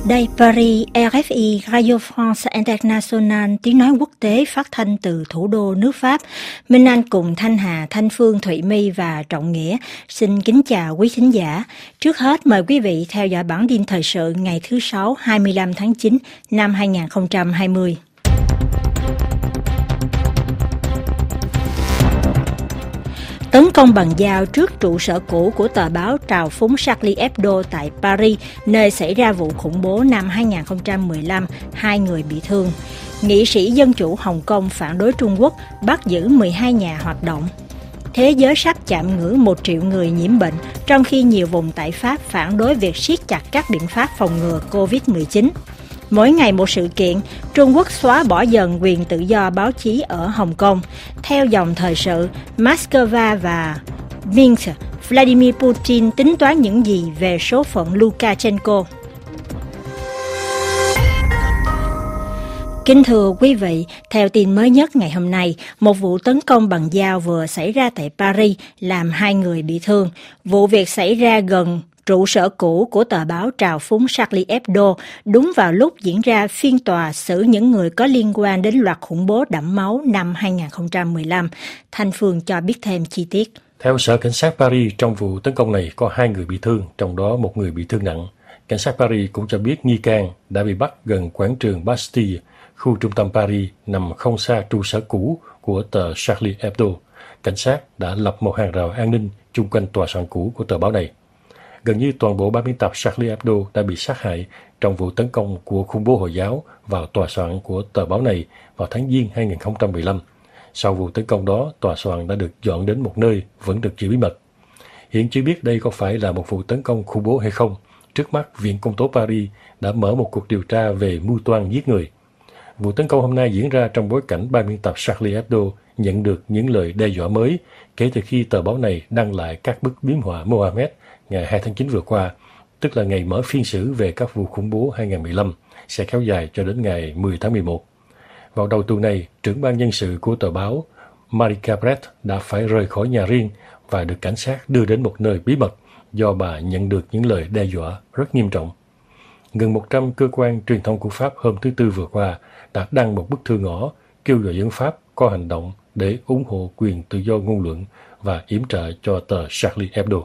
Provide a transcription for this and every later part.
Đây Paris, RFI, Radio France International, tiếng nói quốc tế phát thanh từ thủ đô nước Pháp. Minh Anh cùng Thanh Hà, Thanh Phương, Thụy My và Trọng Nghĩa xin kính chào quý thính giả. Trước hết mời quý vị theo dõi bản tin thời sự ngày thứ Sáu 25 tháng 9 năm 2020. Tấn công bằng dao trước trụ sở cũ của tờ báo trào phúng Charlie Hebdo tại Paris, nơi xảy ra vụ khủng bố năm 2015, 2 người bị thương. Nghị sĩ Dân chủ Hồng Kông phản đối Trung Quốc bắt giữ 12 nhà hoạt động. Thế giới sắp chạm ngưỡng 1 triệu người nhiễm bệnh, trong khi nhiều vùng tại Pháp phản đối việc siết chặt các biện pháp phòng ngừa COVID-19. Mỗi ngày một sự kiện, Trung Quốc xóa bỏ dần quyền tự do báo chí ở Hồng Kông. Theo dòng thời sự, Moscow và Minsk, Vladimir Putin tính toán những gì về số phận Lukashenko? Kính thưa quý vị, theo tin mới nhất ngày hôm nay, một vụ tấn công bằng dao vừa xảy ra tại Paris làm 2 người bị thương. Vụ việc xảy ra gần trụ sở cũ của tờ báo trào phúng Charlie Hebdo đúng vào lúc diễn ra phiên tòa xử những người có liên quan đến loạt khủng bố đẫm máu năm 2015. Thanh Phương cho biết thêm chi tiết. Theo Sở Cảnh sát Paris, trong vụ tấn công này có 2 người bị thương, trong đó 1 người bị thương nặng. Cảnh sát Paris cũng cho biết nghi can đã bị bắt gần quảng trường Bastille, khu trung tâm Paris nằm không xa trụ sở cũ của tờ Charlie Hebdo. Cảnh sát đã lập một hàng rào an ninh chung quanh tòa soạn cũ của tờ báo này. Gần như toàn bộ ban biên tập Charlie Hebdo đã bị sát hại trong vụ tấn công của khủng bố Hồi giáo vào tòa soạn của tờ báo này vào tháng Giêng 2015. Sau vụ tấn công đó, tòa soạn đã được dọn đến một nơi vẫn được giữ bí mật. Hiện chưa biết đây có phải là một vụ tấn công khủng bố hay không. Trước mắt, Viện Công tố Paris đã mở một cuộc điều tra về mưu toan giết người. Vụ tấn công hôm nay diễn ra trong bối cảnh ban biên tập Charlie Hebdo nhận được những lời đe dọa mới kể từ khi tờ báo này đăng lại các bức biếm họa Mohammed ngày 2 tháng 9 vừa qua, tức là ngày mở phiên xử về các vụ khủng bố 2015, sẽ kéo dài cho đến ngày 10 tháng 11. Vào đầu tuần này, trưởng ban nhân sự của tờ báo Marika Brett đã phải rời khỏi nhà riêng và được cảnh sát đưa đến một nơi bí mật do bà nhận được những lời đe dọa rất nghiêm trọng. Gần 100 cơ quan truyền thông của Pháp hôm thứ Tư vừa qua đã đăng một bức thư ngỏ kêu gọi dân Pháp có hành động để ủng hộ quyền tự do ngôn luận và yểm trợ cho tờ Charlie Hebdo.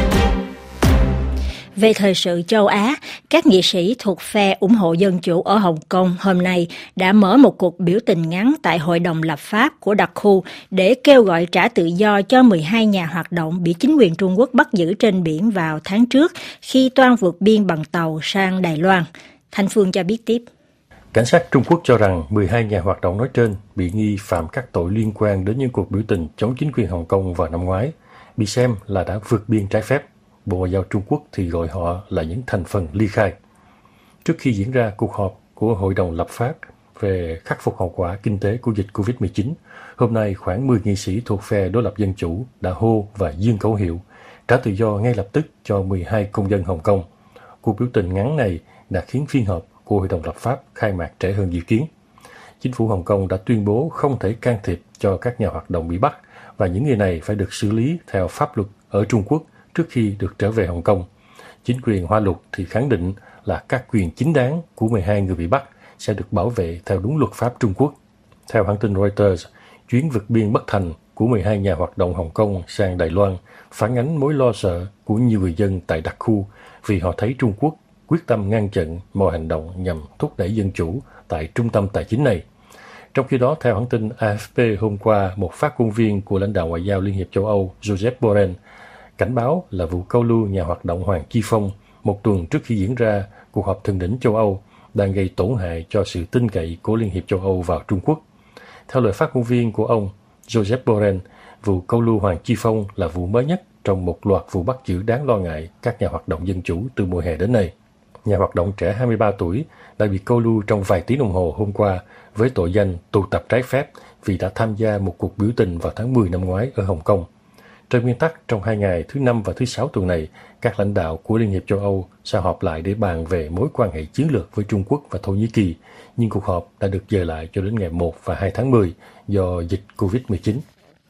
Về thời sự châu Á, các nghị sĩ thuộc phe ủng hộ dân chủ ở Hồng Kông hôm nay đã mở một cuộc biểu tình ngắn tại Hội đồng lập pháp của đặc khu để kêu gọi trả tự do cho 12 nhà hoạt động bị chính quyền Trung Quốc bắt giữ trên biển vào tháng trước khi toan vượt biên bằng tàu sang Đài Loan. Thanh Phương cho biết tiếp. Cảnh sát Trung Quốc cho rằng 12 nhà hoạt động nói trên bị nghi phạm các tội liên quan đến những cuộc biểu tình chống chính quyền Hồng Kông vào năm ngoái, bị xem là đã vượt biên trái phép. Bộ Ngoại giao Trung Quốc thì gọi họ là những thành phần ly khai. Trước khi diễn ra cuộc họp của Hội đồng lập pháp về khắc phục hậu quả kinh tế của dịch COVID-19, hôm nay khoảng 10 nghị sĩ thuộc phe đối lập dân chủ đã hô và dương khẩu hiệu trả tự do ngay lập tức cho 12 công dân Hồng Kông. Cuộc biểu tình ngắn này đã khiến phiên họp của Hội đồng lập pháp khai mạc trễ hơn dự kiến. Chính phủ Hồng Kông đã tuyên bố không thể can thiệp cho các nhà hoạt động bị bắt và những người này phải được xử lý theo pháp luật ở Trung Quốc trước khi được trở về Hồng Kông. Chính quyền Hoa Lục thì khẳng định là các quyền chính đáng của 12 người bị bắt sẽ được bảo vệ theo đúng luật pháp Trung Quốc. Theo hãng tin Reuters, chuyến vượt biên bất thành của 12 nhà hoạt động Hồng Kông sang Đài Loan phản ánh mối lo sợ của nhiều người dân tại đặc khu vì họ thấy Trung Quốc quyết tâm ngăn chặn mọi hành động nhằm thúc đẩy dân chủ tại trung tâm tài chính này. Trong khi đó, theo hãng tin AFP hôm qua, một phát ngôn viên của lãnh đạo ngoại giao Liên hiệp châu Âu Josep Borrell cảnh báo là vụ câu lưu nhà hoạt động Hoàng Chi Phong một tuần trước khi diễn ra cuộc họp thượng đỉnh châu Âu đang gây tổn hại cho sự tin cậy của Liên hiệp châu Âu vào Trung Quốc. Theo lời phát ngôn viên của ông Josep Borrell, vụ câu lưu Hoàng Chi Phong là vụ mới nhất trong một loạt vụ bắt giữ đáng lo ngại các nhà hoạt động dân chủ từ mùa hè đến nay. Nhà hoạt động trẻ 23 tuổi đã bị câu lưu trong vài tiếng đồng hồ hôm qua với tội danh tụ tập trái phép vì đã tham gia một cuộc biểu tình vào tháng 10 năm ngoái ở Hồng Kông. Trên nguyên tắc, trong 2 ngày thứ Năm và thứ Sáu tuần này, các lãnh đạo của Liên hiệp châu Âu sẽ họp lại để bàn về mối quan hệ chiến lược với Trung Quốc và Thổ Nhĩ Kỳ, nhưng cuộc họp đã được dời lại cho đến ngày 1 và 2 tháng 10 do dịch COVID-19.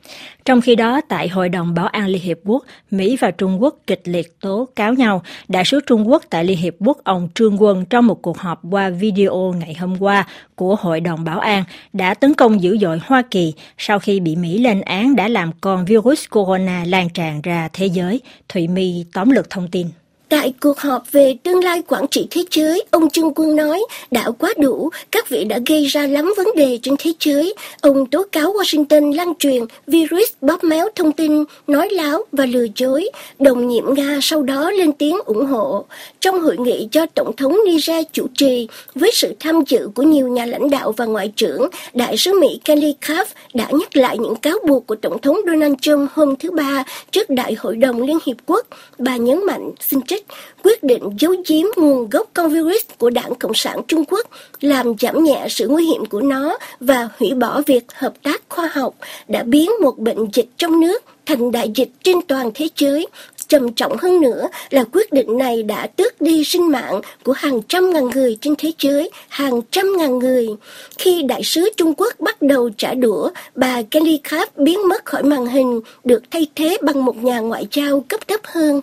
Trong khi đó, tại Hội đồng Bảo an Liên Hiệp Quốc, Mỹ và Trung Quốc kịch liệt tố cáo nhau. Đại sứ Trung Quốc tại Liên Hiệp Quốc ông Trương Quân trong một cuộc họp qua video ngày hôm qua của Hội đồng Bảo an đã tấn công dữ dội Hoa Kỳ sau khi bị Mỹ lên án đã làm con virus corona lan tràn ra thế giới. Thụy My tóm lược thông tin. Tại cuộc họp về tương lai quản trị thế giới, ông Trương Quân nói đã quá đủ, các vị đã gây ra lắm vấn đề trên thế giới. Ông tố cáo Washington lan truyền virus bóp méo thông tin, nói láo và lừa dối. Đồng nhiệm Nga sau đó lên tiếng ủng hộ. Trong hội nghị do Tổng thống Niger chủ trì, với sự tham dự của nhiều nhà lãnh đạo và ngoại trưởng, Đại sứ Mỹ Kelly Craft đã nhắc lại những cáo buộc của Tổng thống Donald Trump hôm thứ Ba trước Đại hội đồng Liên Hiệp Quốc. Bà nhấn mạnh, xin trích, quyết định giấu giếm nguồn gốc con virus của Đảng Cộng sản Trung Quốc, làm giảm nhẹ sự nguy hiểm của nó và hủy bỏ việc hợp tác khoa học đã biến một bệnh dịch trong nước thành đại dịch trên toàn thế giới. Trầm trọng hơn nữa là quyết định này đã tước đi sinh mạng của hàng trăm ngàn người trên thế giới, hàng trăm ngàn người. Khi đại sứ Trung Quốc bắt đầu trả đũa, bà Kelly Craft biến mất khỏi màn hình, được thay thế bằng một nhà ngoại giao cấp thấp hơn.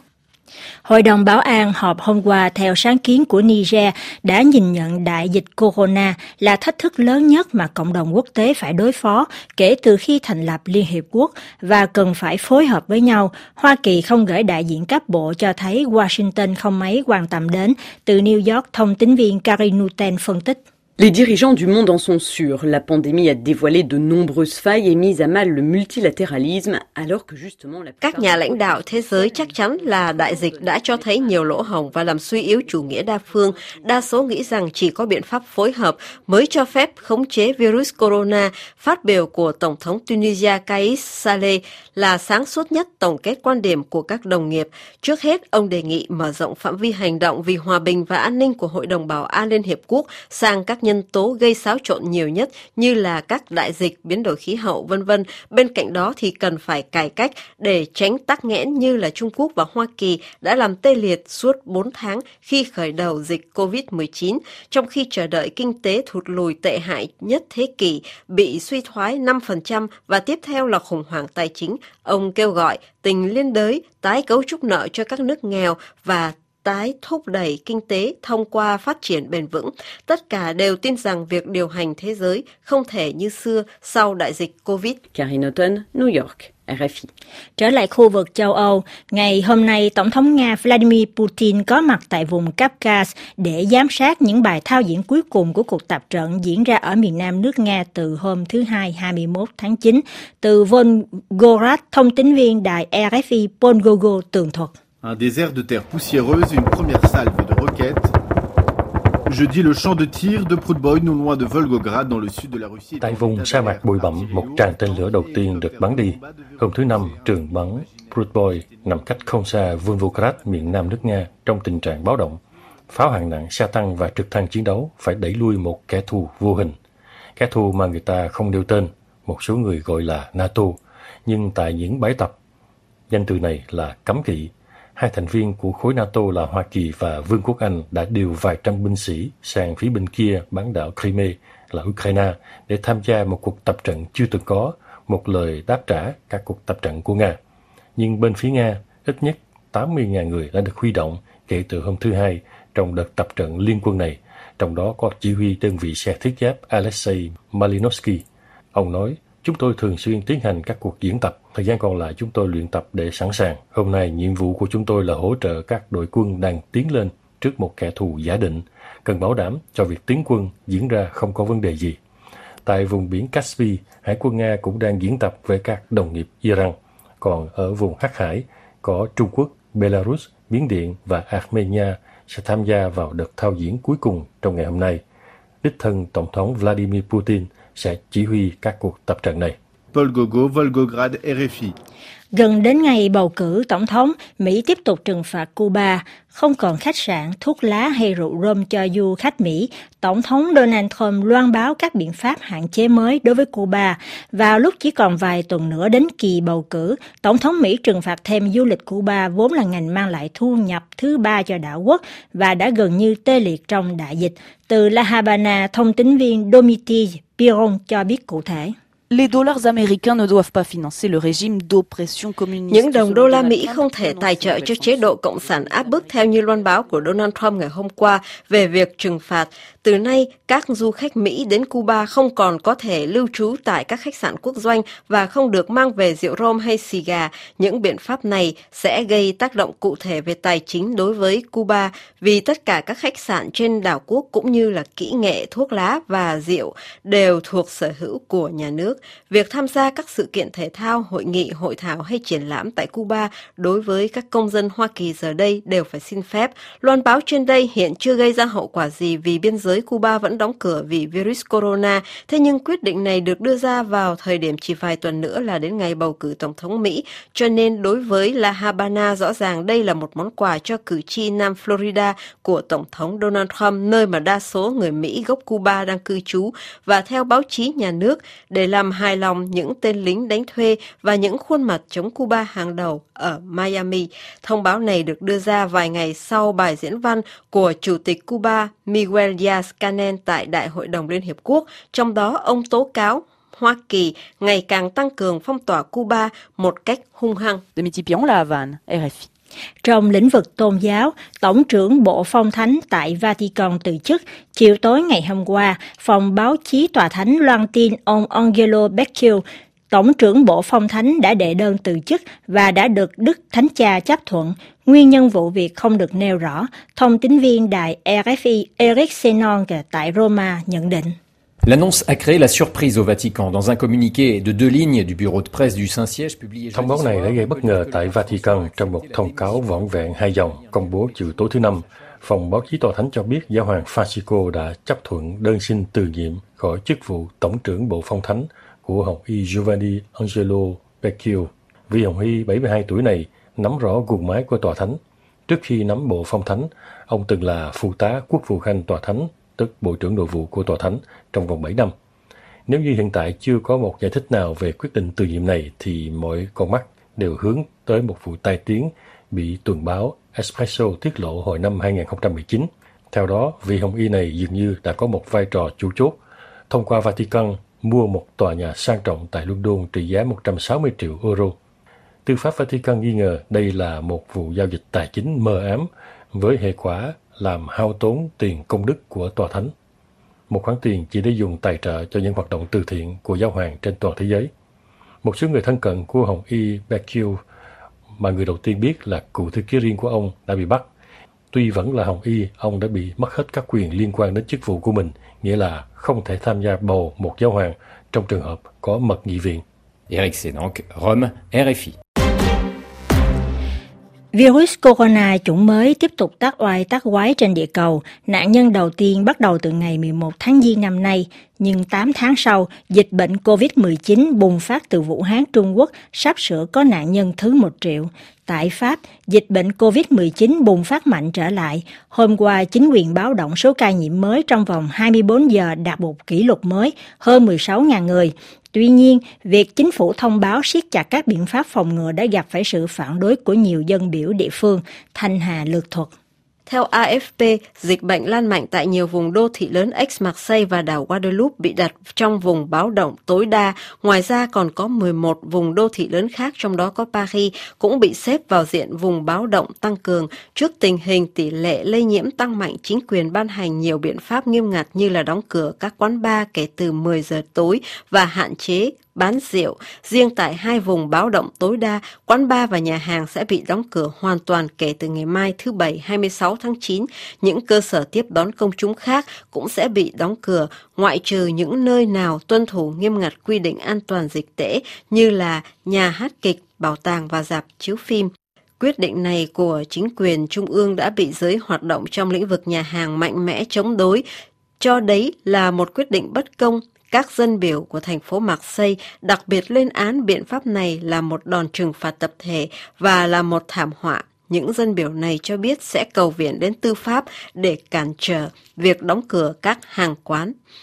Hội đồng Bảo an họp hôm qua theo sáng kiến của Niger đã nhìn nhận đại dịch corona là thách thức lớn nhất mà cộng đồng quốc tế phải đối phó kể từ khi thành lập Liên Hiệp Quốc và cần phải phối hợp với nhau. Hoa Kỳ không gửi đại diện cấp bộ cho thấy Washington không mấy quan tâm đến, từ New York, thông tín viên Karin Newton phân tích. Les dirigeants du monde en sont sûrs. La pandémie a dévoilé de nombreuses failles et mis à mal le multilatéralisme, alors que justement Các nhà lãnh đạo thế giới chắc chắn là đại dịch đã cho thấy nhiều lỗ hổng và làm suy yếu chủ nghĩa đa phương. Đa số nghĩ rằng chỉ có biện pháp phối hợp mới cho phép khống chế virus corona. Phát biểu của Tổng thống Tunisia Kais Saied là sáng suốt nhất tổng kết quan điểm của các đồng nghiệp. Trước hết, ông đề nghị mở rộng phạm vi hành động vì hòa bình và an ninh của Hội đồng Bảo an Liên Hiệp Quốc sang các nhân tố gây xáo trộn nhiều nhất như là các đại dịch, biến đổi khí hậu, v.v. Bên cạnh đó thì cần phải cải cách để tránh tắc nghẽn như là Trung Quốc và Hoa Kỳ đã làm tê liệt suốt 4 tháng khi khởi đầu dịch COVID-19, trong khi chờ đợi kinh tế thụt lùi tệ hại nhất thế kỷ, bị suy thoái 5% và tiếp theo là khủng hoảng tài chính. Ông kêu gọi tình liên đới, tái cấu trúc nợ cho các nước nghèo và tái thúc đẩy kinh tế thông qua phát triển bền vững. Tất cả đều tin rằng việc điều hành thế giới không thể như xưa sau đại dịch Covid. Karin Newton, New York, RFI. Trở lại khu vực châu Âu, ngày hôm nay, Tổng thống Nga Vladimir Putin có mặt tại vùng Kavkaz để giám sát những bài thao diễn cuối cùng của cuộc tập trận diễn ra ở miền nam nước Nga từ hôm thứ Hai 21 tháng 9. Từ Volgograd, thông tín viên đài RFI Polgogo tường thuật. Un désert de terre poussiéreuse, une première salve de roquettes. Jeudi, le champ de tir de Prudboy, non loin de Volgograd, dans le sud de la Russie. Tại vùng sa mạc bụi bặm, một tràng tên lửa đầu tiên được bắn đi. Hôm thứ Năm, trường bắn Prudboy nằm cách không xa Volgograd, miền nam nước Nga, trong tình trạng báo động. Pháo hạng nặng, xe tăng và trực thăng chiến đấu phải đẩy lui một kẻ thù vô hình. Kẻ thù mà người ta không nêu tên, một số người gọi là NATO. Nhưng tại những bãi tập, danh từ này là cấm kỵ. Hai thành viên của khối NATO là Hoa Kỳ và Vương quốc Anh đã điều vài trăm binh sĩ sang phía bên kia bán đảo Crimea là Ukraine để tham gia một cuộc tập trận chưa từng có, một lời đáp trả các cuộc tập trận của Nga. Nhưng bên phía Nga, ít nhất 80.000 người đã được huy động kể từ hôm thứ Hai trong đợt tập trận liên quân này, trong đó có chỉ huy đơn vị xe thiết giáp Alexei Malinovsky. Ông nói, chúng tôi thường xuyên tiến hành các cuộc diễn tập. Thời gian còn lại chúng tôi luyện tập để sẵn sàng. Hôm nay nhiệm vụ của chúng tôi là hỗ trợ các đội quân đang tiến lên trước một kẻ thù giả định, cần bảo đảm cho việc tiến quân diễn ra không có vấn đề gì. Tại vùng biển Caspi, Hải quân Nga cũng đang diễn tập với các đồng nghiệp Iran. Còn ở vùng Hắc Hải, có Trung Quốc, Belarus, Miến Điện và Armenia sẽ tham gia vào đợt thao diễn cuối cùng trong ngày hôm nay. Đích thân Tổng thống Vladimir Putin sẽ chỉ huy các cuộc tập trận này. Paul Gogo, Volgograd, RFI. Gần đến ngày bầu cử tổng thống, Mỹ tiếp tục trừng phạt Cuba, không còn khách sạn, thuốc lá hay rượu rum cho du khách Mỹ. Tổng thống Donald Trump loan báo các biện pháp hạn chế mới đối với Cuba. Vào lúc chỉ còn vài tuần nữa đến kỳ bầu cử, Tổng thống Mỹ trừng phạt thêm du lịch Cuba vốn là ngành mang lại thu nhập thứ ba cho đảo quốc và đã gần như tê liệt trong đại dịch. Từ La Habana, thông tín viên Domiti Piron cho biết cụ thể. Les dollars américains ne doivent pas financer le régime d'oppression communiste. Những đồng đô la Mỹ không thể tài trợ cho chế độ cộng sản áp bức theo như loan báo của Donald Trump ngày hôm qua về việc trừng phạt. Từ nay, các du khách Mỹ đến Cuba không còn có thể lưu trú tại các khách sạn quốc doanh và không được mang về rượu rom hay xì gà. Những biện pháp này sẽ gây tác động cụ thể về tài chính đối với Cuba vì tất cả các khách sạn trên đảo quốc cũng như là kỹ nghệ, thuốc lá và rượu đều thuộc sở hữu của nhà nước. Việc tham gia các sự kiện thể thao, hội nghị, hội thảo hay triển lãm tại Cuba đối với các công dân Hoa Kỳ giờ đây đều phải xin phép. Loan báo trên đây hiện chưa gây ra hậu quả gì vì biên giới Cuba vẫn đóng cửa vì virus corona. Thế nhưng quyết định này được đưa ra vào thời điểm chỉ vài tuần nữa là đến ngày bầu cử Tổng thống Mỹ. Cho nên đối với La Habana, rõ ràng đây là một món quà cho cử tri Nam Florida của Tổng thống Donald Trump, nơi mà đa số người Mỹ gốc Cuba đang cư trú. Và theo báo chí nhà nước, để làm hài lòng những tên lính đánh thuê và những khuôn mặt chống Cuba hàng đầu ở Miami. Thông báo này được đưa ra vài ngày sau bài diễn văn của Chủ tịch Cuba Miguel Díaz-Canel tại Đại hội đồng Liên Hiệp Quốc, trong đó ông tố cáo Hoa Kỳ ngày càng tăng cường phong tỏa Cuba một cách hung hăng. Dimitri Pion, La Havane, RFI. Trong lĩnh vực tôn giáo, Tổng trưởng Bộ Phong Thánh tại Vatican từ chức. Chiều tối ngày hôm qua, phòng báo chí Tòa Thánh loan tin ông Angelo Becciu, Tổng trưởng Bộ Phong Thánh đã đệ đơn từ chức và đã được Đức Thánh Cha chấp thuận. Nguyên nhân vụ việc không được nêu rõ. Thông tín viên đài RFI Eric Senon tại Roma nhận định. L'annonce a créé la surprise au Vatican. Dans un communiqué de 2 lignes du bureau de presse du Saint-Siège publié... Thông báo này đã gây bất ngờ tại Vatican trong một thông cáo vỏn vẹn 2 dòng công bố chiều tối thứ Năm. Phòng báo chí Tòa Thánh cho biết Giáo hoàng Francisco đã chấp thuận đơn xin từ nhiệm khỏi chức vụ Tổng trưởng Bộ Phong Thánh của Hồng y Giovanni Angelo Becciu. Vị Hồng y 72 tuổi này nắm rõ guồng máy của Tòa Thánh. Trước khi nắm Bộ Phong Thánh, ông từng là phụ tá quốc vụ khanh Tòa Thánh, tức Bộ trưởng Nội vụ của Tòa Thánh, trong vòng 7 năm. Nếu như hiện tại chưa có một giải thích nào về quyết định từ nhiệm này, thì mọi con mắt đều hướng tới một vụ tai tiếng bị tuần báo Espresso tiết lộ hồi năm 2019. Theo đó, vị Hồng y này dường như đã có một vai trò chủ chốt, thông qua Vatican mua một tòa nhà sang trọng tại London trị giá 160 triệu euro. Tư pháp Vatican nghi ngờ đây là một vụ giao dịch tài chính mờ ám với hệ quả làm hao tốn tiền công đức của Tòa Thánh. Một khoản tiền chỉ để dùng tài trợ cho những hoạt động từ thiện của giáo hoàng trên toàn thế giới. Một số người thân cận của Hồng y Becciu mà người đầu tiên biết là cựu thư ký riêng của ông đã bị bắt. Tuy vẫn là Hồng y, ông đã bị mất hết các quyền liên quan đến chức vụ của mình, nghĩa là không thể tham gia bầu một giáo hoàng trong trường hợp có mật nghị viện. Eric Senon, Rome, RFI. Virus corona chủng mới tiếp tục tác oai tác quái trên địa cầu. Nạn nhân đầu tiên bắt đầu từ ngày 11 tháng Giêng năm nay, nhưng 8 tháng sau, dịch bệnh COVID-19 bùng phát từ Vũ Hán, Trung Quốc, sắp sửa có nạn nhân thứ 1 triệu. Tại Pháp, dịch bệnh COVID-19 bùng phát mạnh trở lại. Hôm qua, chính quyền báo động số ca nhiễm mới trong vòng 24 giờ đạt một kỷ lục mới, hơn 16.000 người. Tuy nhiên, việc chính phủ thông báo siết chặt các biện pháp phòng ngừa đã gặp phải sự phản đối của nhiều dân biểu địa phương. Thanh Hà lược thuật. Theo AFP, dịch bệnh lan mạnh tại nhiều vùng đô thị lớn Aix-Marseille và đảo Guadeloupe bị đặt trong vùng báo động tối đa. Ngoài ra còn có 11 vùng đô thị lớn khác, trong đó có Paris, cũng bị xếp vào diện vùng báo động tăng cường. Trước tình hình tỷ lệ lây nhiễm tăng mạnh, chính quyền ban hành nhiều biện pháp nghiêm ngặt như là đóng cửa các quán bar kể từ 10 giờ tối và hạn chế bán rượu. Riêng tại 2 vùng báo động tối đa, quán bar và nhà hàng sẽ bị đóng cửa hoàn toàn kể từ ngày mai thứ Bảy 26 tháng 9. Những cơ sở tiếp đón công chúng khác cũng sẽ bị đóng cửa, ngoại trừ những nơi nào tuân thủ nghiêm ngặt quy định an toàn dịch tễ như là nhà hát kịch, bảo tàng và rạp chiếu phim. Quyết định này của chính quyền trung ương đã bị giới hoạt động trong lĩnh vực nhà hàng mạnh mẽ chống đối, cho đấy là một quyết định bất công. Các dân biểu của thành phố Marseille đặc biệt lên án biện pháp này là một đòn trừng phạt tập thể và là một thảm họa. Những dân biểu này cho biết sẽ cầu viện đến tư pháp để cản trở việc đóng cửa các hàng quán.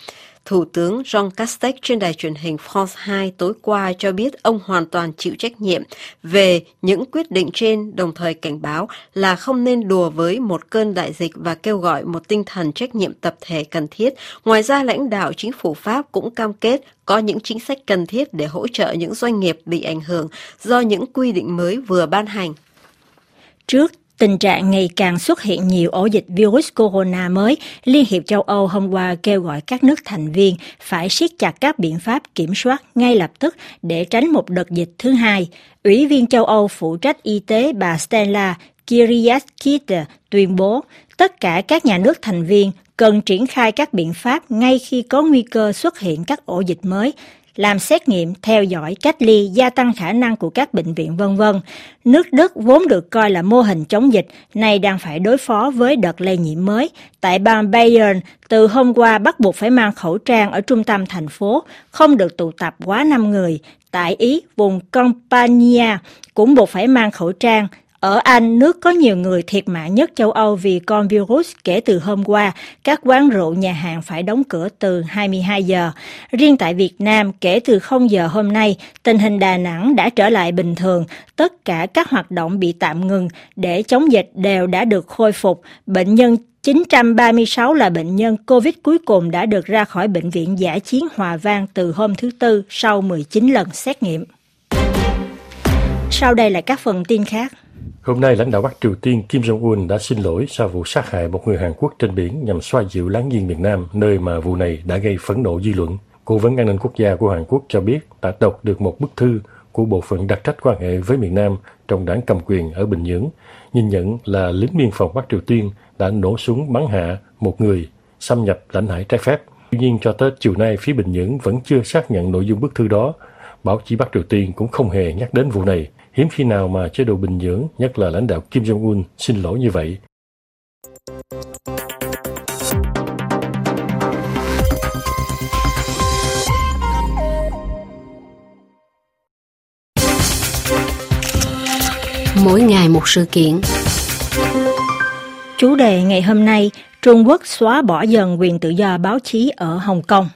Thủ tướng Jean Castex trên đài truyền hình France 2 tối qua cho biết ông hoàn toàn chịu trách nhiệm về những quyết định trên, đồng thời cảnh báo là không nên đùa với một cơn đại dịch và kêu gọi một tinh thần trách nhiệm tập thể cần thiết. Ngoài ra, lãnh đạo chính phủ Pháp cũng cam kết có những chính sách cần thiết để hỗ trợ những doanh nghiệp bị ảnh hưởng do những quy định mới vừa ban hành. Trước tình trạng ngày càng xuất hiện nhiều ổ dịch virus corona mới, Liên hiệp châu Âu hôm qua kêu gọi các nước thành viên phải siết chặt các biện pháp kiểm soát ngay lập tức để tránh một đợt dịch thứ hai. Ủy viên châu Âu phụ trách y tế bà Stella Kyriakides tuyên bố tất cả các nhà nước thành viên cần triển khai các biện pháp ngay khi có nguy cơ xuất hiện các ổ dịch mới, làm xét nghiệm, theo dõi, cách ly, gia tăng khả năng của các bệnh viện v.v. Nước Đức vốn được coi là mô hình chống dịch, nay đang phải đối phó với đợt lây nhiễm mới. Tại bang Bayern, từ hôm qua bắt buộc phải mang khẩu trang ở trung tâm thành phố, không được tụ tập quá 5 người. Tại Ý, vùng Campania cũng buộc phải mang khẩu trang. Ở Anh, nước có nhiều người thiệt mạng nhất châu Âu vì con virus, kể từ hôm qua, các quán rượu, nhà hàng phải đóng cửa từ 22 giờ. Riêng tại Việt Nam, kể từ 0 giờ hôm nay, tình hình Đà Nẵng đã trở lại bình thường. Tất cả các hoạt động bị tạm ngừng để chống dịch đều đã được khôi phục. Bệnh nhân 936 là bệnh nhân COVID cuối cùng đã được ra khỏi Bệnh viện Dã chiến Hòa Vang từ hôm thứ Tư sau 19 lần xét nghiệm. Sau đây là các phần tin khác. Hôm nay, lãnh đạo Bắc Triều Tiên Kim Jong-un đã xin lỗi sau vụ sát hại một người Hàn Quốc trên biển nhằm xoa dịu láng giềng miền Nam, nơi mà vụ này đã gây phẫn nộ dư luận. Cố vấn an ninh quốc gia của Hàn Quốc cho biết đã đọc được một bức thư của bộ phận đặc trách quan hệ với miền Nam trong đảng cầm quyền ở Bình Nhưỡng, nhìn nhận là lính biên phòng Bắc Triều Tiên đã nổ súng bắn hạ một người xâm nhập lãnh hải trái phép. Tuy nhiên, cho tới chiều nay, phía Bình Nhưỡng vẫn chưa xác nhận nội dung bức thư đó. Báo chí Bắc Triều Tiên cũng không hề nhắc đến vụ này. Hiếm khi nào mà chế độ Bình Nhưỡng, nhất là lãnh đạo Kim Jong-un, xin lỗi như vậy. Mỗi ngày một sự kiện. Chủ đề ngày hôm nay, Trung Quốc xóa bỏ dần quyền tự do báo chí ở Hồng Kông.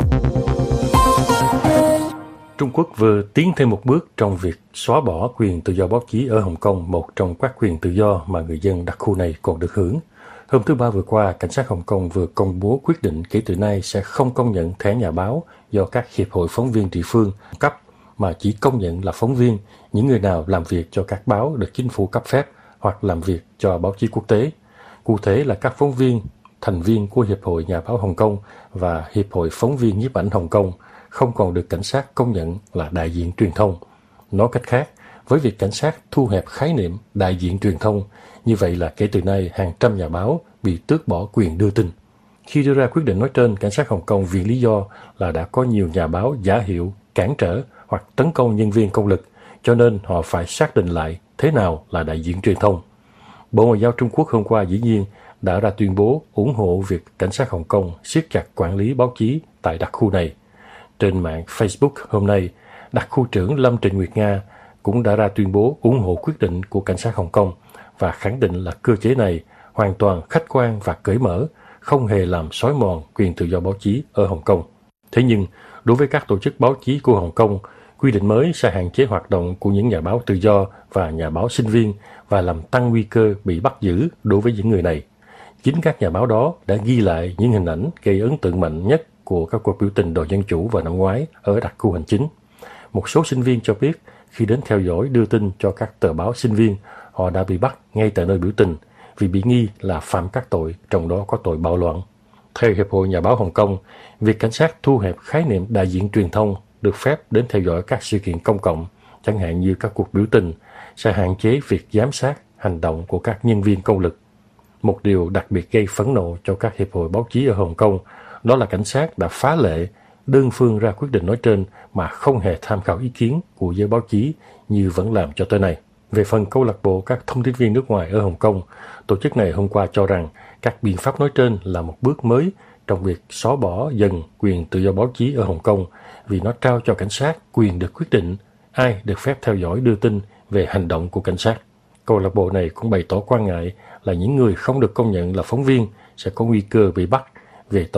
Trung Quốc vừa tiến thêm một bước trong việc xóa bỏ quyền tự do báo chí ở Hồng Kông, một trong các quyền tự do mà người dân đặc khu này còn được hưởng. Hôm thứ Ba vừa qua, cảnh sát Hồng Kông vừa công bố quyết định kể từ nay sẽ không công nhận thẻ nhà báo do các hiệp hội phóng viên địa phương cấp, mà chỉ công nhận là phóng viên, những người nào làm việc cho các báo được chính phủ cấp phép hoặc làm việc cho báo chí quốc tế. Cụ thể là các phóng viên, thành viên của Hiệp hội Nhà báo Hồng Kông và Hiệp hội Phóng viên nhiếp ảnh Hồng Kông không còn được cảnh sát công nhận là đại diện truyền thông. Nói cách khác, với việc cảnh sát thu hẹp khái niệm đại diện truyền thông, như vậy là kể từ nay hàng trăm nhà báo bị tước bỏ quyền đưa tin. Khi đưa ra quyết định nói trên, cảnh sát Hồng Kông viện lý do là đã có nhiều nhà báo giả hiệu, cản trở hoặc tấn công nhân viên công lực, cho nên họ phải xác định lại thế nào là đại diện truyền thông. Bộ Ngoại giao Trung Quốc hôm qua dĩ nhiên đã ra tuyên bố ủng hộ việc cảnh sát Hồng Kông siết chặt quản lý báo chí tại đặc khu này. Trên mạng Facebook hôm nay, đặc khu trưởng Lâm Trịnh Nguyệt Nga cũng đã ra tuyên bố ủng hộ quyết định của cảnh sát Hồng Kông và khẳng định là cơ chế này hoàn toàn khách quan và cởi mở, không hề làm xói mòn quyền tự do báo chí ở Hồng Kông. Thế nhưng, đối với các tổ chức báo chí của Hồng Kông, quy định mới sẽ hạn chế hoạt động của những nhà báo tự do và nhà báo sinh viên và làm tăng nguy cơ bị bắt giữ đối với những người này. Chính các nhà báo đó đã ghi lại những hình ảnh gây ấn tượng mạnh nhất của các cuộc biểu tình đòi dân chủ vào năm ngoái ở đặc khu hành chính. Một số sinh viên cho biết khi đến theo dõi đưa tin cho các tờ báo sinh viên, họ đã bị bắt ngay tại nơi biểu tình vì bị nghi là phạm các tội, trong đó có tội bạo loạn. Theo Hiệp hội Nhà báo Hồng Kông, việc cảnh sát thu hẹp khái niệm đại diện truyền thông được phép đến theo dõi các sự kiện công cộng, chẳng hạn như các cuộc biểu tình, sẽ hạn chế việc giám sát hành động của các nhân viên công lực. Một điều đặc biệt gây phẫn nộ cho các hiệp hội báo chí ở Hồng Kông đó là cảnh sát đã phá lệ đơn phương ra quyết định nói trên mà không hề tham khảo ý kiến của giới báo chí như vẫn làm cho tới nay. Về phần câu lạc bộ các thông tin viên nước ngoài ở Hồng Kông, tổ chức này hôm qua cho rằng các biện pháp nói trên là một bước mới trong việc xóa bỏ dần quyền tự do báo chí ở Hồng Kông vì nó trao cho cảnh sát quyền được quyết định ai được phép theo dõi đưa tin về hành động của cảnh sát. Câu lạc bộ này cũng bày tỏ quan ngại là những người không được công nhận là phóng viên sẽ có nguy cơ bị bắt về tội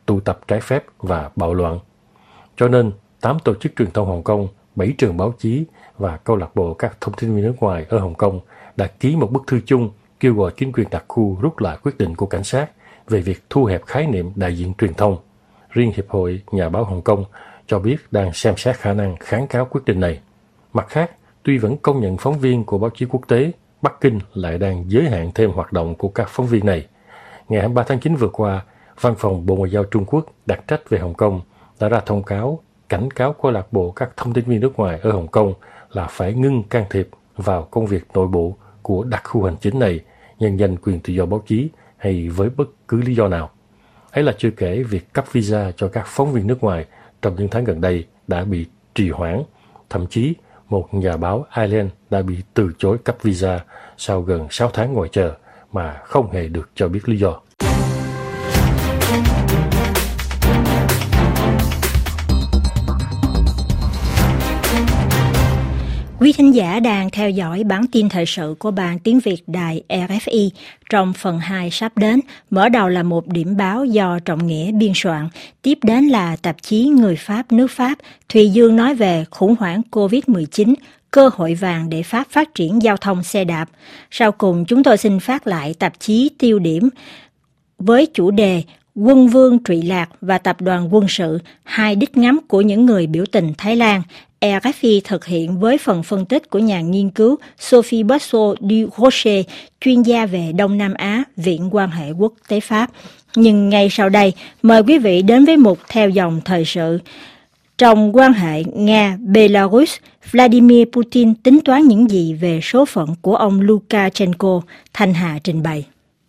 tụ tập trái phép và bạo loạn. Cho nên, 8 tổ chức truyền thông Hồng Kông, 7 trường báo chí và câu lạc bộ các thông tin viên nước ngoài ở Hồng Kông đã ký một bức thư chung kêu gọi chính quyền đặc khu rút lại quyết định của cảnh sát về việc thu hẹp khái niệm đại diện truyền thông. Riêng Hiệp hội Nhà báo Hồng Kông cho biết đang xem xét khả năng kháng cáo quyết định này. Mặt khác, tuy vẫn công nhận phóng viên của báo chí quốc tế, Bắc Kinh lại đang giới hạn thêm hoạt động của các phóng viên này. Ngày 23 tháng 9 vừa qua, Văn phòng Bộ Ngoại giao Trung Quốc đặc trách về Hồng Kông đã ra thông cáo cảnh cáo câu lạc bộ các thông tin viên nước ngoài ở Hồng Kông là phải ngưng can thiệp vào công việc nội bộ của đặc khu hành chính này nhân danh quyền tự do báo chí hay với bất cứ lý do nào. Ấy là chưa kể việc cấp visa cho các phóng viên nước ngoài trong những tháng gần đây đã bị trì hoãn. Thậm chí, một nhà báo Ireland đã bị từ chối cấp visa sau gần 6 tháng ngồi chờ mà không hề được cho biết lý do. Quý thính giả đang theo dõi bản tin thời sự của Ban Tiếng Việt Đài RFI. Trong phần 2 sắp đến, mở đầu là một điểm báo do Trọng Nghĩa biên soạn. Tiếp đến là tạp chí Người Pháp nước Pháp. Thùy Dương nói về khủng hoảng COVID-19, cơ hội vàng để Pháp phát triển giao thông xe đạp. Sau cùng, chúng tôi xin phát lại tạp chí Tiêu điểm với chủ đề Quân vương Trụy Lạc và Tập đoàn Quân sự, hai đích ngắm của những người biểu tình Thái Lan. RFI thực hiện với phần phân tích của nhà nghiên cứu Sophie Basso du Rocher, chuyên gia về Đông Nam Á, Viện quan hệ quốc tế Pháp. Nhưng ngay sau đây, mời quý vị đến với mục theo dòng thời sự. Trong quan hệ Nga-Belarus, Vladimir Putin tính toán những gì về số phận của ông Lukashenko? Thanh Hà trình bày.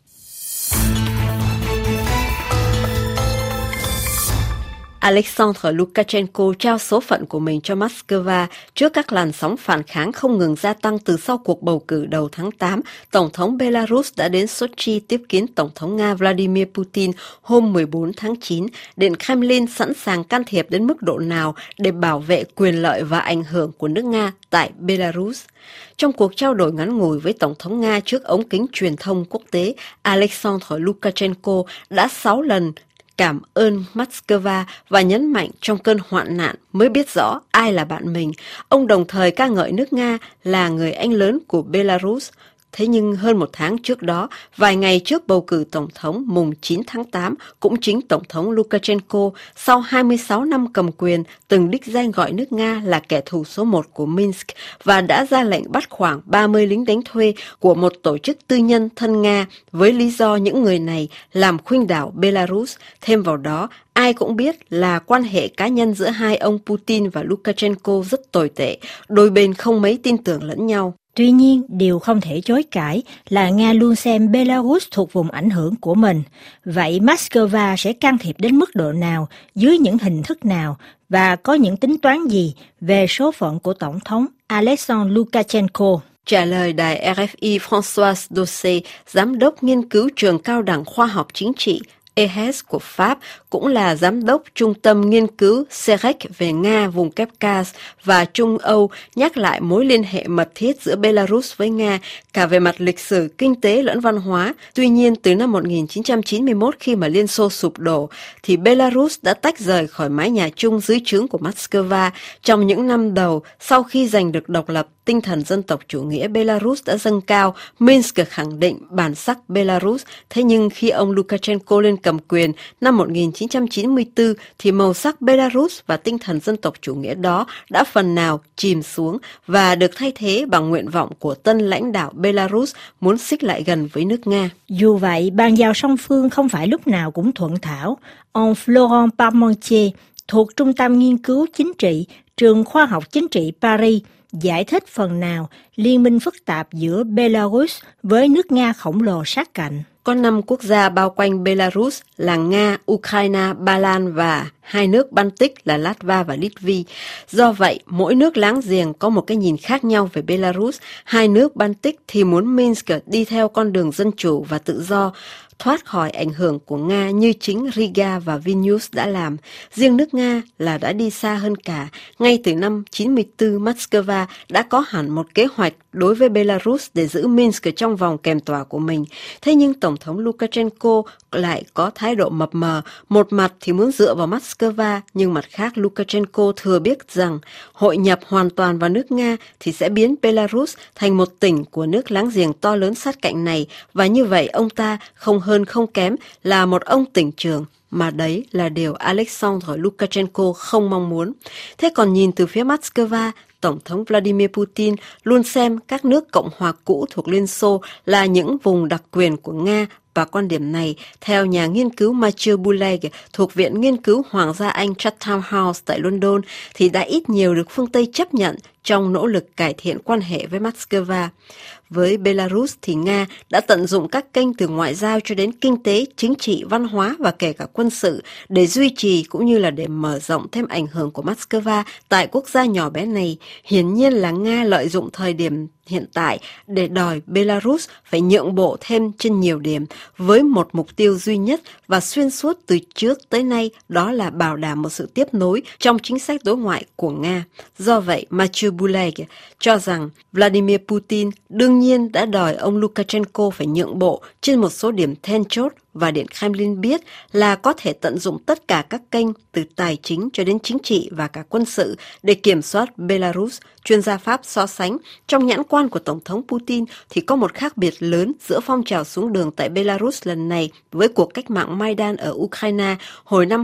Alexander Lukashenko trao số phận của mình cho Moscow trước các làn sóng phản kháng không ngừng gia tăng từ sau cuộc bầu cử đầu tháng 8. Tổng thống Belarus đã đến Sochi tiếp kiến Tổng thống Nga Vladimir Putin hôm 14 tháng 9. Điện Kremlin sẵn sàng can thiệp đến mức độ nào để bảo vệ quyền lợi và ảnh hưởng của nước Nga tại Belarus. Trong cuộc trao đổi ngắn ngủi với Tổng thống Nga trước ống kính truyền thông quốc tế, Alexander Lukashenko đã 6 lần cảm ơn Moscow và nhấn mạnh trong cơn hoạn nạn mới biết rõ ai là bạn mình. Ông đồng thời ca ngợi nước Nga là người anh lớn của Belarus. Thế nhưng hơn một tháng trước đó, vài ngày trước bầu cử Tổng thống mùng 9 tháng 8, cũng chính Tổng thống Lukashenko, sau 26 năm cầm quyền, từng đích danh gọi nước Nga là kẻ thù số 1 của Minsk và đã ra lệnh bắt khoảng 30 lính đánh thuê của một tổ chức tư nhân thân Nga với lý do những người này làm khuynh đảo Belarus. Thêm vào đó, ai cũng biết là quan hệ cá nhân giữa hai ông Putin và Lukashenko rất tồi tệ, đôi bên không mấy tin tưởng lẫn nhau. Tuy nhiên, điều không thể chối cãi là Nga luôn xem Belarus thuộc vùng ảnh hưởng của mình. Vậy Moscow sẽ can thiệp đến mức độ nào, dưới những hình thức nào và có những tính toán gì về số phận của Tổng thống Alexander Lukashenko? Trả lời đài RFI, François Dossé, giám đốc nghiên cứu trường cao đẳng khoa học chính trị EHESS của Pháp, cũng là giám đốc trung tâm nghiên cứu CEREC về Nga vùng Kafkas và Trung Âu, nhắc lại mối liên hệ mật thiết giữa Belarus với Nga, cả về mặt lịch sử, kinh tế lẫn văn hóa. Tuy nhiên, từ năm 1991 khi mà Liên Xô sụp đổ, thì Belarus đã tách rời khỏi mái nhà chung dưới trướng của Moscow. Trong những năm đầu, sau khi giành được độc lập, tinh thần dân tộc chủ nghĩa Belarus đã dâng cao, Minsk khẳng định bản sắc Belarus. Thế nhưng khi ông Lukashenko lên cầm quyền năm 1994 thì màu sắc Belarus và tinh thần dân tộc chủ nghĩa đó đã phần nào chìm xuống và được thay thế bằng nguyện vọng của tân lãnh đạo Belarus muốn xích lại gần với nước Nga. Dù vậy, bàn giao song phương không phải lúc nào cũng thuận thảo. Ông Florent Parmentier thuộc Trung tâm Nghiên cứu Chính trị, Trường Khoa học Chính trị Paris, giải thích phần nào liên minh phức tạp giữa Belarus với nước Nga khổng lồ sát cạnh. Có 5 quốc gia bao quanh Belarus là Nga, Ukraine, Ba Lan và hai nước Baltic là Latva và Litvy. Do vậy, mỗi nước láng giềng có một cái nhìn khác nhau về Belarus. Hai nước Baltic thì muốn Minsk đi theo con đường dân chủ và tự do, thoát khỏi ảnh hưởng của Nga như chính Riga và Vilnius đã làm. Riêng nước Nga là đã đi xa hơn cả. Ngay từ năm 94, Moscow đã có hẳn một kế hoạch đối với Belarus để giữ Minsk trong vòng kèm tỏa của mình. Thế nhưng Tổng thống Lukashenko lại có thái độ mập mờ. Một mặt thì muốn dựa vào Moscow, nhưng mặt khác Lukashenko thừa biết rằng hội nhập hoàn toàn vào nước Nga thì sẽ biến Belarus thành một tỉnh của nước láng giềng to lớn sát cạnh này, và như vậy ông ta không hơn không kém là một ông tỉnh trưởng, mà đấy là điều Alexander Lukashenko không mong muốn. Thế còn nhìn từ phía Moscow, Tổng thống Vladimir Putin luôn xem các nước Cộng hòa cũ thuộc Liên Xô là những vùng đặc quyền của Nga, và quan điểm này, theo nhà nghiên cứu Mathieu Bouleg thuộc Viện Nghiên cứu Hoàng gia Anh Chatham House tại London, thì đã ít nhiều được phương Tây chấp nhận trong nỗ lực cải thiện quan hệ với Moscow. Với Belarus thì Nga đã tận dụng các kênh từ ngoại giao cho đến kinh tế, chính trị, văn hóa và kể cả quân sự để duy trì cũng như là để mở rộng thêm ảnh hưởng của Moscow tại quốc gia nhỏ bé này. Hiển nhiên là Nga lợi dụng thời điểm hiện tại để đòi Belarus phải nhượng bộ thêm trên nhiều điểm với một mục tiêu duy nhất và xuyên suốt từ trước tới nay, đó là bảo đảm một sự tiếp nối trong chính sách đối ngoại của Nga. Do vậy, Mathieu Bouleg cho rằng Vladimir Putin đương nhiên đã đòi ông Lukashenko phải nhượng bộ trên một số điểm then chốt, và Điện Kremlin biết là có thể tận dụng tất cả các kênh từ tài chính cho đến chính trị và cả quân sự để kiểm soát Belarus. Chuyên gia Pháp so sánh, trong nhãn quan của Tổng thống Putin thì có một khác biệt lớn giữa phong trào xuống đường tại Belarus lần này với cuộc cách mạng Maidan ở Ukraine hồi năm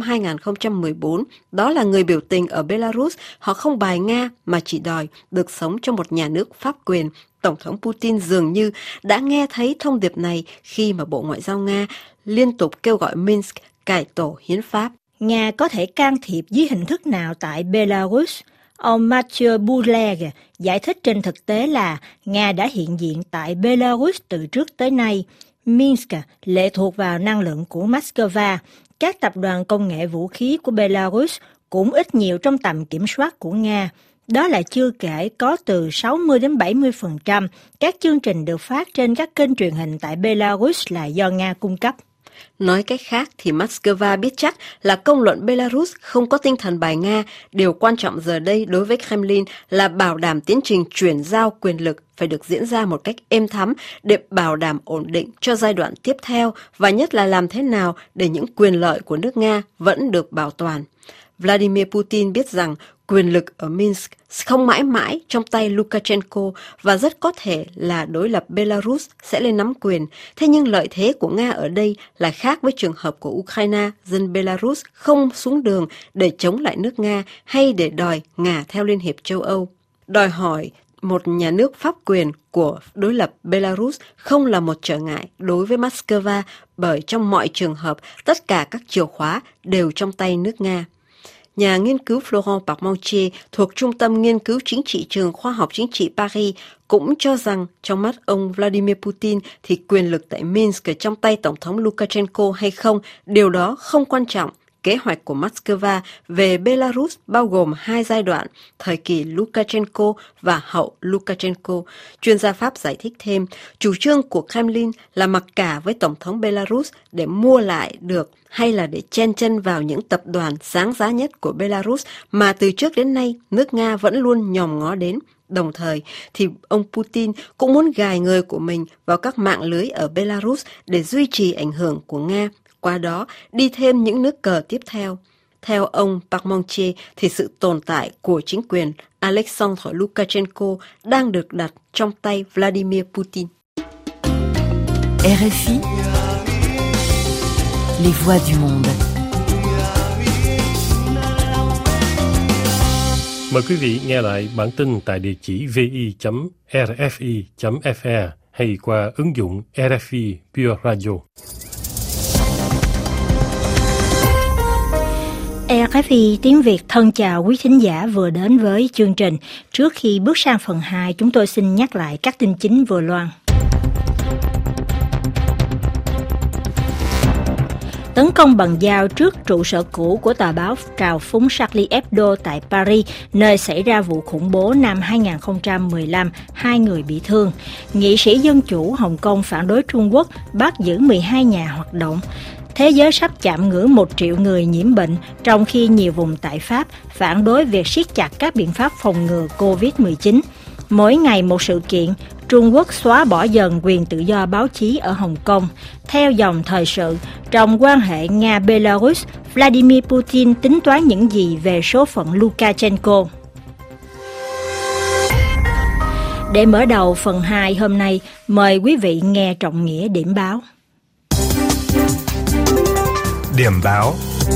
2014. Đó là người biểu tình ở Belarus, họ không bài Nga mà chỉ đòi được sống trong một nhà nước pháp quyền. Tổng thống Putin dường như đã nghe thấy thông điệp này khi mà Bộ Ngoại giao Nga liên tục kêu gọi Minsk cải tổ hiến pháp. Nga có thể can thiệp dưới hình thức nào tại Belarus? Ông Mathieu Bouleg giải thích trên thực tế là Nga đã hiện diện tại Belarus từ trước tới nay. Minsk lệ thuộc vào năng lượng của Moscow. Các tập đoàn công nghệ vũ khí của Belarus cũng ít nhiều trong tầm kiểm soát của Nga. Đó là chưa kể có từ 60 đến 70% các chương trình được phát trên các kênh truyền hình tại Belarus là do Nga cung cấp. Nói cách khác thì Moscow biết chắc là công luận Belarus không có tinh thần bài Nga. Điều quan trọng giờ đây đối với Kremlin là bảo đảm tiến trình chuyển giao quyền lực phải được diễn ra một cách êm thấm để bảo đảm ổn định cho giai đoạn tiếp theo, và nhất là làm thế nào để những quyền lợi của nước Nga vẫn được bảo toàn. Vladimir Putin biết rằng quyền lực ở Minsk không mãi mãi trong tay Lukashenko và rất có thể là đối lập Belarus sẽ lên nắm quyền. Thế nhưng lợi thế của Nga ở đây là khác với trường hợp của Ukraine, dân Belarus không xuống đường để chống lại nước Nga hay để đòi ngả theo Liên hiệp châu Âu. Đòi hỏi một nhà nước pháp quyền của đối lập Belarus không là một trở ngại đối với Moscow, bởi trong mọi trường hợp tất cả các chìa khóa đều trong tay nước Nga. Nhà nghiên cứu Florent Parmentier thuộc Trung tâm Nghiên cứu Chính trị Trường Khoa học Chính trị Paris cũng cho rằng trong mắt ông Vladimir Putin thì quyền lực tại Minsk trong tay Tổng thống Lukashenko hay không, điều đó không quan trọng. Kế hoạch của Moscow về Belarus bao gồm 2 giai đoạn, thời kỳ Lukashenko và hậu Lukashenko. Chuyên gia Pháp giải thích thêm, chủ trương của Kremlin là mặc cả với Tổng thống Belarus để mua lại được hay là để chen chân vào những tập đoàn sáng giá nhất của Belarus mà từ trước đến nay nước Nga vẫn luôn nhòm ngó đến. Đồng thời thì ông Putin cũng muốn gài người của mình vào các mạng lưới ở Belarus để duy trì ảnh hưởng của Nga, qua đó đi thêm những nước cờ tiếp theo. Theo ông Parmentier thì sự tồn tại của chính quyền Alexander Lukashenko đang được đặt trong tay Vladimir Putin. RFI, les voix du monde. Mời quý vị nghe lại bản tin tại địa chỉ vi.rfi.fr hay qua ứng dụng RFI Pure Radio. RFI tiếng Việt thân chào quý thính giả vừa đến với chương trình. Trước khi bước sang phần 2, chúng tôi xin nhắc lại các tin chính vừa loan. tấn công bằng dao trước trụ sở cũ của tờ báo trào phúng Charlie Hebdo tại Paris, nơi xảy ra vụ khủng bố năm 2015, 2 người bị thương. Nghị sĩ Dân chủ Hồng Kông phản đối Trung Quốc bắt giữ 12 nhà hoạt động. Thế giới sắp chạm ngưỡng 1 triệu người nhiễm bệnh, trong khi nhiều vùng tại Pháp phản đối việc siết chặt các biện pháp phòng ngừa COVID-19. Mỗi ngày một sự kiện, Trung Quốc xóa bỏ dần quyền tự do báo chí ở Hồng Kông. Theo dòng thời sự, trong quan hệ Nga-Belarus, Vladimir Putin tính toán những gì về số phận Lukashenko? Để mở đầu phần 2 hôm nay, mời quý vị nghe trọng nghĩa điểm báo. Điểm báo.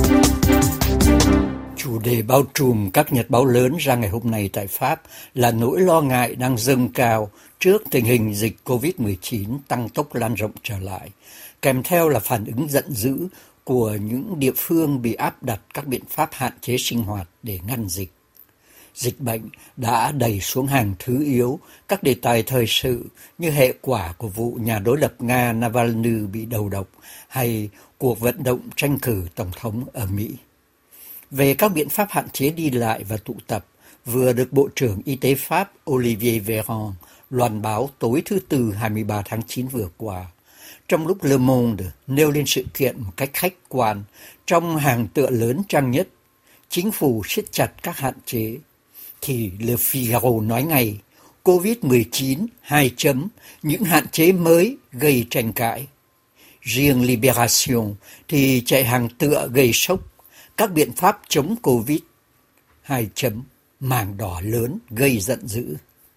Chủ đề bao trùm các nhật báo lớn ra ngày hôm nay tại Pháp là nỗi lo ngại đang dâng cao trước tình hình dịch COVID-19 tăng tốc lan rộng trở lại, kèm theo là phản ứng giận dữ của những địa phương bị áp đặt các biện pháp hạn chế sinh hoạt để ngăn dịch. Dịch bệnh đã đẩy xuống hàng thứ yếu các đề tài thời sự như hệ quả của vụ nhà đối lập Nga Navalny bị đầu độc hay cuộc vận động tranh cử tổng thống ở Mỹ. Về các biện pháp hạn chế đi lại và tụ tập vừa được Bộ trưởng Y tế Pháp Olivier Véran loan báo tối thứ Tư 23 tháng 9 vừa qua, trong lúc Le Monde nêu lên sự kiện một cách khách quan trong hàng tựa lớn trang nhất, chính phủ siết chặt các hạn chế, thì Le Figaro nói ngay, COVID-19 những hạn chế mới gây tranh cãi. Riêng Libération thì chạy hàng tựa gây sốc, các biện pháp chống Covid, mảng đỏ lớn gây giận dữ.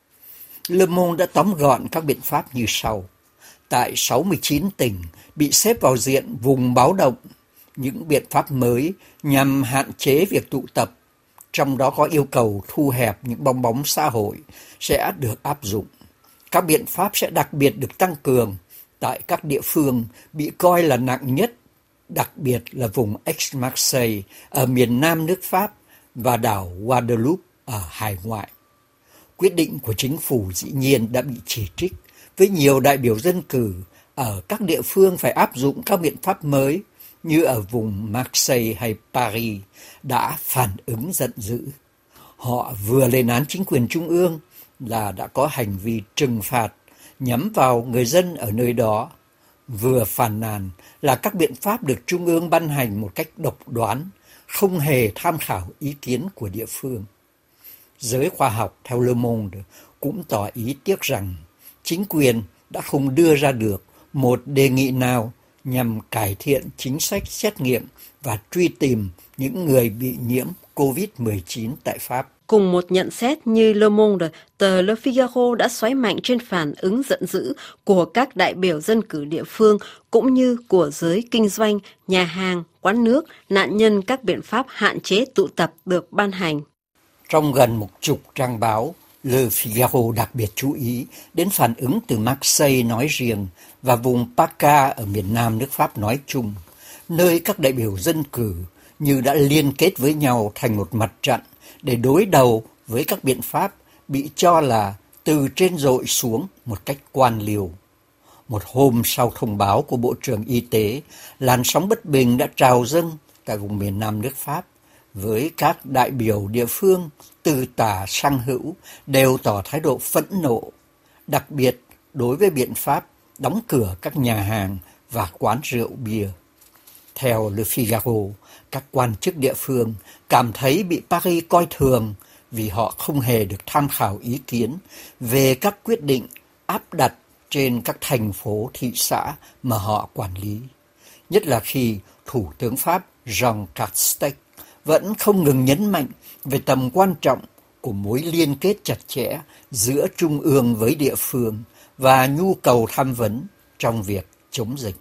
Le Monde đã tóm gọn các biện pháp như sau. Tại 69 tỉnh bị xếp vào diện vùng báo động, những biện pháp mới nhằm hạn chế việc tụ tập, trong đó có yêu cầu thu hẹp những bong bóng xã hội sẽ được áp dụng. Các biện pháp sẽ đặc biệt được tăng cường tại các địa phương bị coi là nặng nhất, đặc biệt là vùng Aix-Marseille ở miền nam nước Pháp và đảo Guadeloupe ở hải ngoại. Quyết định của chính phủ dĩ nhiên đã bị chỉ trích, với nhiều đại biểu dân cử ở các địa phương phải áp dụng các biện pháp mới như ở vùng Marseille hay Paris đã phản ứng giận dữ. Họ vừa lên án chính quyền trung ương là đã có hành vi trừng phạt nhắm vào người dân ở nơi đó, vừa phàn nàn là các biện pháp được trung ương ban hành một cách độc đoán, không hề tham khảo ý kiến của địa phương. Giới khoa học theo Le Monde cũng tỏ ý tiếc rằng chính quyền đã không đưa ra được một đề nghị nào nhằm cải thiện chính sách xét nghiệm và truy tìm những người bị nhiễm COVID-19 tại Pháp. Cùng một nhận xét như Le Monde, tờ Le Figaro đã xoáy mạnh trên phản ứng giận dữ của các đại biểu dân cử địa phương cũng như của giới kinh doanh, nhà hàng, quán nước, nạn nhân các biện pháp hạn chế tụ tập được ban hành. Trong gần 10 trang báo, Le Figaro đặc biệt chú ý đến phản ứng từ Marseille nói riêng và vùng PACA ở miền nam nước Pháp nói chung, nơi các đại biểu dân cử như đã liên kết với nhau thành một mặt trận để đối đầu với các biện pháp bị cho là từ trên dội xuống một cách quan liêu. Một hôm sau thông báo của Bộ trưởng Y tế, làn sóng bất bình đã trào dâng tại vùng miền nam nước Pháp, với các đại biểu địa phương từ tả sang hữu đều tỏ thái độ phẫn nộ, đặc biệt đối với biện pháp đóng cửa các nhà hàng và quán rượu bia. Theo Le Figaro, các quan chức địa phương cảm thấy bị Paris coi thường vì họ không hề được tham khảo ý kiến về các quyết định áp đặt trên các thành phố thị xã mà họ quản lý. Nhất là khi Thủ tướng Pháp Jean Castex vẫn không ngừng nhấn mạnh về tầm quan trọng của mối liên kết chặt chẽ giữa trung ương với địa phương và nhu cầu tham vấn trong việc chống dịch.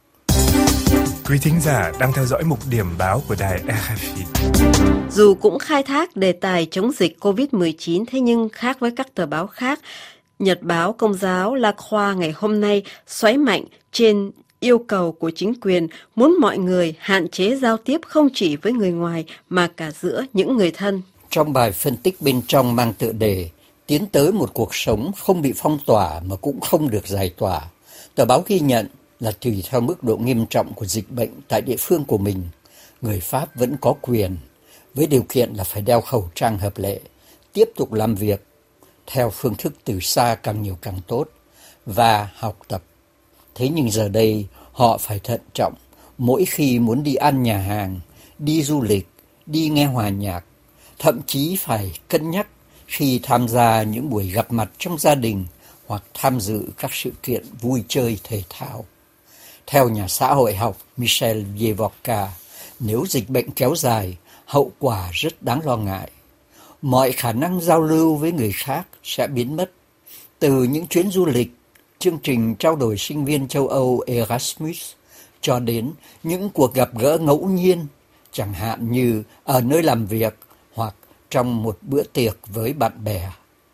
Quý thính giả đang theo dõi mục điểm báo của đài RFI. Dù cũng khai thác đề tài chống dịch COVID-19, thế nhưng khác với các tờ báo khác, Nhật báo Công giáo La Croix ngày hôm nay xoáy mạnh trên yêu cầu của chính quyền muốn mọi người hạn chế giao tiếp không chỉ với người ngoài mà cả giữa những người thân. Trong bài phân tích bên trong mang tựa đề Tiến tới một cuộc sống không bị phong tỏa mà cũng không được giải tỏa, tờ báo ghi nhận là tùy theo mức độ nghiêm trọng của dịch bệnh tại địa phương của mình, người Pháp vẫn có quyền, với điều kiện là phải đeo khẩu trang hợp lệ, tiếp tục làm việc theo phương thức từ xa càng nhiều càng tốt và học tập. Thế nhưng giờ đây họ phải thận trọng mỗi khi muốn đi ăn nhà hàng, đi du lịch, đi nghe hòa nhạc, thậm chí phải cân nhắc khi tham gia những buổi gặp mặt trong gia đình hoặc tham dự các sự kiện vui chơi thể thao. Theo nhà xã hội học Michel Yevorka, nếu dịch bệnh kéo dài, hậu quả rất đáng lo ngại. Mọi khả năng giao lưu với người khác sẽ biến mất. Từ những chuyến du lịch, chương trình trao đổi sinh viên châu Âu Erasmus, cho đến những cuộc gặp gỡ ngẫu nhiên, chẳng hạn như ở nơi làm việc hoặc trong một bữa tiệc với bạn bè.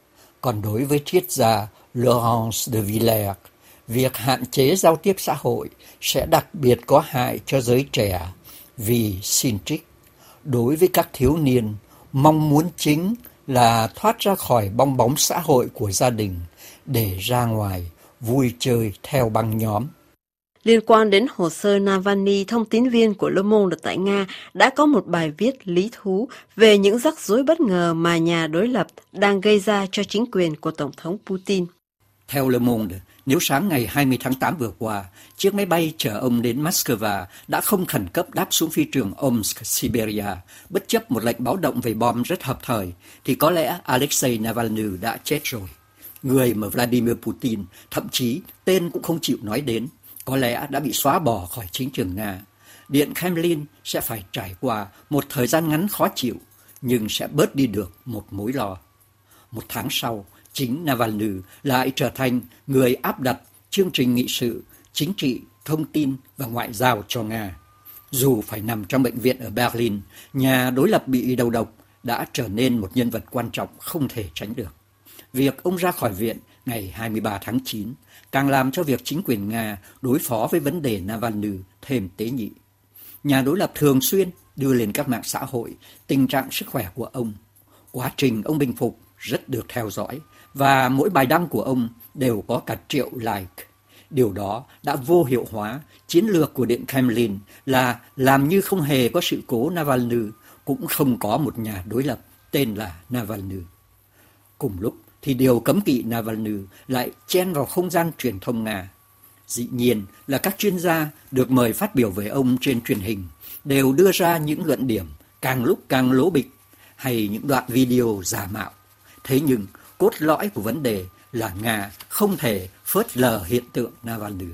Còn đối với triết gia Laurence de Villers, việc hạn chế giao tiếp xã hội sẽ đặc biệt có hại cho giới trẻ vì, xin trích, đối với các thiếu niên, mong muốn chính là thoát ra khỏi bong bóng xã hội của gia đình để ra ngoài vui chơi theo băng nhóm. Liên quan đến hồ sơ Navalny, thông tín viên của Le Monde tại Nga đã có một bài viết lý thú về những rắc rối bất ngờ mà nhà đối lập đang gây ra cho chính quyền của Tổng thống Putin. Theo Le Monde, nếu sáng ngày 20 tháng 8 vừa qua, chiếc máy bay chở ông đến Moscow đã không khẩn cấp đáp xuống phi trường Omsk, Siberia, bất chấp một lệnh báo động về bom rất hợp thời, thì có lẽ Alexei Navalny đã chết rồi. Người mà Vladimir Putin thậm chí tên cũng không chịu nói đến, có lẽ đã bị xóa bỏ khỏi chính trường Nga. Điện Kremlin sẽ phải trải qua một thời gian ngắn khó chịu, nhưng sẽ bớt đi được một mối lo. Một tháng sau, chính Navalny lại trở thành người áp đặt chương trình nghị sự, chính trị, thông tin và ngoại giao cho Nga. Dù phải nằm trong bệnh viện ở Berlin, nhà đối lập bị đầu độc đã trở nên một nhân vật quan trọng không thể tránh được. Việc ông ra khỏi viện ngày 23 tháng 9 càng làm cho việc chính quyền Nga đối phó với vấn đề Navalny thêm tế nhị. Nhà đối lập thường xuyên đưa lên các mạng xã hội tình trạng sức khỏe của ông. Quá trình ông bình phục rất được theo dõi và mỗi bài đăng của ông đều có cả triệu like. Điều đó đã vô hiệu hóa chiến lược của Điện Kremlin là làm như không hề có sự cố Navalny, cũng không có một nhà đối lập tên là Navalny. Cùng lúc thì điều cấm kỵ Navalny lại chen vào không gian truyền thông Nga. Dĩ nhiên là các chuyên gia được mời phát biểu về ông trên truyền hình đều đưa ra những luận điểm càng lúc càng lố bịch hay những đoạn video giả mạo. Thế nhưng cốt lõi của vấn đề là Nga không thể phớt lờ hiện tượng Navalny.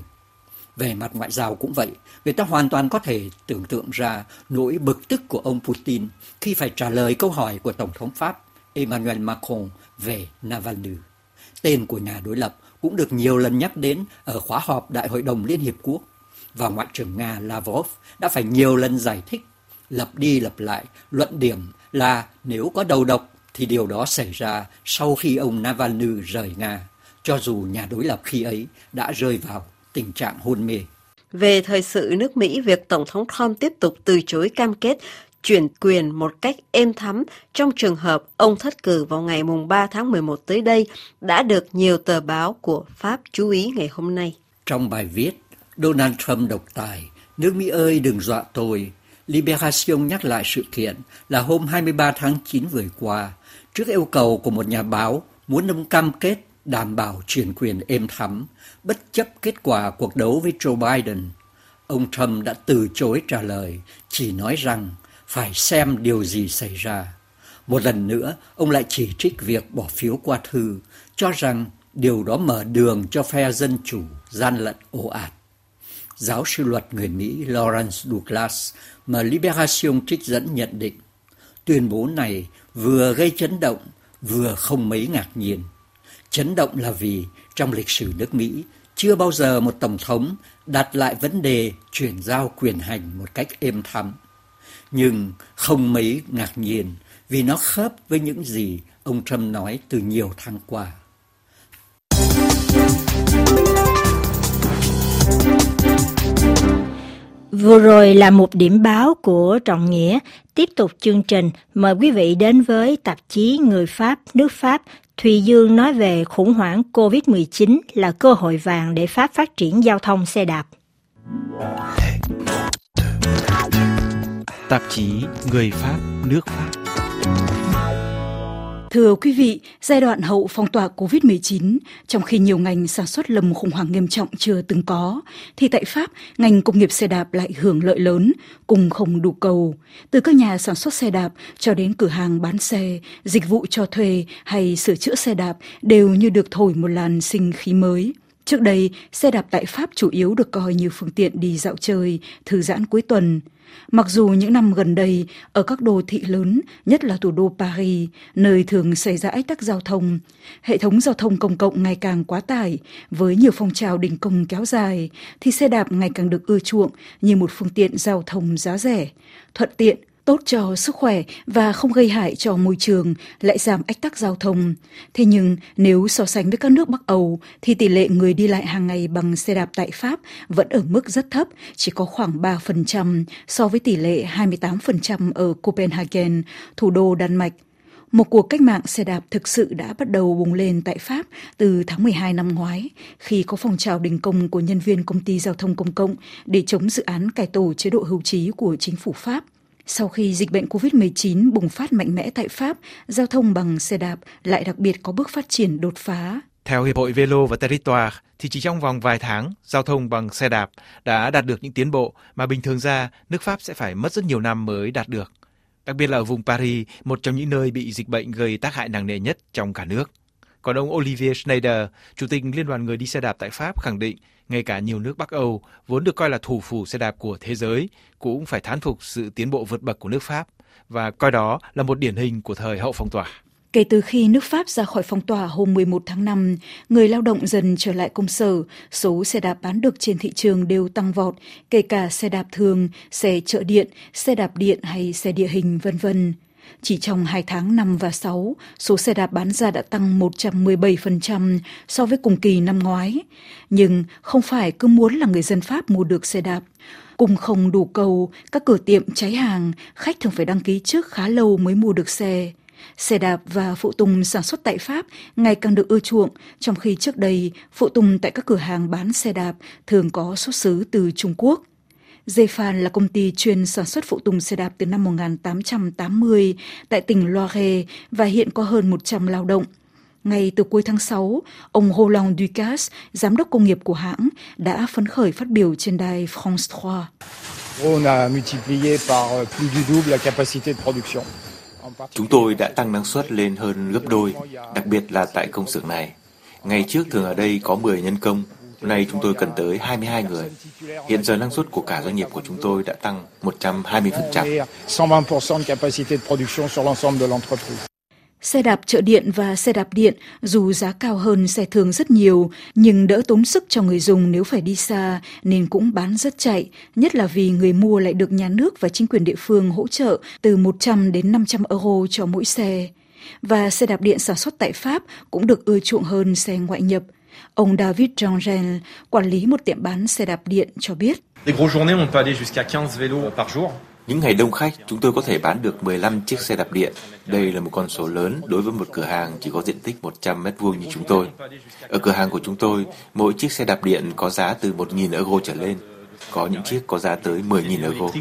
Về mặt ngoại giao cũng vậy, người ta hoàn toàn có thể tưởng tượng ra nỗi bực tức của ông Putin khi phải trả lời câu hỏi của Tổng thống Pháp Emmanuel Macron về Navalny. Tên của nhà đối lập cũng được nhiều lần nhắc đến ở khóa họp Đại hội đồng Liên Hiệp Quốc, và Ngoại trưởng Nga Lavrov đã phải nhiều lần giải thích, lặp đi lặp lại luận điểm là nếu có đầu độc thì điều đó xảy ra sau khi ông Navalny rời Nga, cho dù nhà đối lập khi ấy đã rơi vào tình trạng hôn mê. Về thời sự nước Mỹ, việc Tổng thống Trump tiếp tục từ chối cam kết chuyển quyền một cách êm thấm trong trường hợp ông thất cử vào ngày 3 tháng 11 tới đây đã được nhiều tờ báo của Pháp chú ý ngày hôm nay. Trong bài viết Donald Trump độc tài, nước Mỹ ơi đừng dọa tôi, Libération nhắc lại sự kiện là hôm 23 tháng 9 vừa qua, trước yêu cầu của một nhà báo muốn ông cam kết đảm bảo chuyển quyền êm thấm, bất chấp kết quả cuộc đấu với Joe Biden. Ông Trump đã từ chối trả lời, chỉ nói rằng phải xem điều gì xảy ra. Một lần nữa, ông lại chỉ trích việc bỏ phiếu qua thư, cho rằng điều đó mở đường cho phe dân chủ gian lận ồ ạt. Giáo sư luật người Mỹ Lawrence Douglas mà Libération trích dẫn nhận định, tuyên bố này vừa gây chấn động, vừa không mấy ngạc nhiên. Chấn động là vì trong lịch sử nước Mỹ, chưa bao giờ một tổng thống đặt lại vấn đề chuyển giao quyền hành một cách êm thấm. Nhưng không mấy ngạc nhiên vì nó khớp với những gì ông Trump nói từ nhiều tháng qua. Vừa rồi là một điểm báo của Trọng Nghĩa. Tiếp tục chương trình, mời quý vị đến với tạp chí Người Pháp, nước Pháp. Thùy Dương nói về khủng hoảng COVID-19 là cơ hội vàng để Pháp phát triển giao thông xe đạp. Tạp chí Người Pháp, nước Pháp. Thưa quý vị, giai đoạn hậu phong tỏa COVID-19, trong khi nhiều ngành sản xuất lầm khủng hoảng nghiêm trọng chưa từng có, thì tại Pháp, ngành công nghiệp xe đạp lại hưởng lợi lớn, cùng không đủ cầu. Từ các nhà sản xuất xe đạp cho đến cửa hàng bán xe, dịch vụ cho thuê hay sửa chữa xe đạp đều như được thổi một làn sinh khí mới. Trước đây, xe đạp tại Pháp chủ yếu được coi như phương tiện đi dạo chơi, thư giãn cuối tuần. Mặc dù những năm gần đây, ở các đô thị lớn, nhất là thủ đô Paris, nơi thường xảy ra ách tắc giao thông, hệ thống giao thông công cộng ngày càng quá tải, với nhiều phong trào đình công kéo dài, thì xe đạp ngày càng được ưa chuộng như một phương tiện giao thông giá rẻ, thuận tiện, tốt cho sức khỏe và không gây hại cho môi trường, lại giảm ách tắc giao thông. Thế nhưng nếu so sánh với các nước Bắc Âu thì tỷ lệ người đi lại hàng ngày bằng xe đạp tại Pháp vẫn ở mức rất thấp, chỉ có khoảng 3% so với tỷ lệ 28% ở Copenhagen, thủ đô Đan Mạch. Một cuộc cách mạng xe đạp thực sự đã bắt đầu bùng lên tại Pháp từ tháng 12 năm ngoái, khi có phong trào đình công của nhân viên công ty giao thông công cộng để chống dự án cải tổ chế độ hưu trí của chính phủ Pháp. Sau khi dịch bệnh COVID-19 bùng phát mạnh mẽ tại Pháp, giao thông bằng xe đạp lại đặc biệt có bước phát triển đột phá. Theo Hiệp hội Vélo và Territoire, thì chỉ trong vòng vài tháng, giao thông bằng xe đạp đã đạt được những tiến bộ mà bình thường ra nước Pháp sẽ phải mất rất nhiều năm mới đạt được. Đặc biệt là ở vùng Paris, một trong những nơi bị dịch bệnh gây tác hại nặng nề nhất trong cả nước. Còn ông Olivier Schneider, Chủ tịch Liên đoàn Người đi xe đạp tại Pháp khẳng định, ngay cả nhiều nước Bắc Âu, vốn được coi là thủ phủ xe đạp của thế giới, cũng phải thán phục sự tiến bộ vượt bậc của nước Pháp và coi đó là một điển hình của thời hậu phong tỏa. Kể từ khi nước Pháp ra khỏi phong tỏa hôm 11 tháng 5, người lao động dần trở lại công sở, số xe đạp bán được trên thị trường đều tăng vọt, kể cả xe đạp thường, xe chợ điện, xe đạp điện hay xe địa hình v.v. Chỉ trong 2 tháng 5 và 6, số xe đạp bán ra đã tăng 117% so với cùng kỳ năm ngoái. Nhưng không phải cứ muốn là người dân Pháp mua được xe đạp. Cùng không đủ cầu, các cửa tiệm cháy hàng, khách thường phải đăng ký trước khá lâu mới mua được xe. Xe đạp và phụ tùng sản xuất tại Pháp ngày càng được ưa chuộng, trong khi trước đây phụ tùng tại các cửa hàng bán xe đạp thường có xuất xứ từ Trung Quốc. Zefan là công ty chuyên sản xuất phụ tùng xe đạp từ năm 1880 tại tỉnh Loire và hiện có hơn 100 lao động. Ngay từ cuối tháng 6, ông Roland Ducasse, giám đốc công nghiệp của hãng, đã phấn khởi phát biểu trên đài France 3. On a multiplié par plus du double la capacité de production. Chúng tôi đã tăng năng suất lên hơn gấp đôi, đặc biệt là tại công xưởng này. Ngày trước thường ở đây có 10 nhân công, nay chúng tôi cần tới 22 người. Hiện giờ năng suất của cả doanh nghiệp của chúng tôi đã tăng 120%. Xe đạp chợ điện và xe đạp điện dù giá cao hơn xe thường rất nhiều, nhưng đỡ tốn sức cho người dùng nếu phải đi xa nên cũng bán rất chạy, nhất là vì người mua lại được nhà nước và chính quyền địa phương hỗ trợ từ 100 đến 500 euro cho mỗi xe. Và xe đạp điện sản xuất tại Pháp cũng được ưa chuộng hơn xe ngoại nhập. Ông David Jean-Gel, quản lý một tiệm bán xe đạp điện cho biết. Những ngày đông khách, chúng tôi có thể bán được 15 chiếc xe đạp điện. Đây là một con số lớn đối với một cửa hàng chỉ có diện tích 100 m2 như chúng tôi. Ở cửa hàng của chúng tôi, mỗi chiếc xe đạp điện có giá từ 1.000 euro trở lên. Có những chiếc có giá tới 10.000 euro.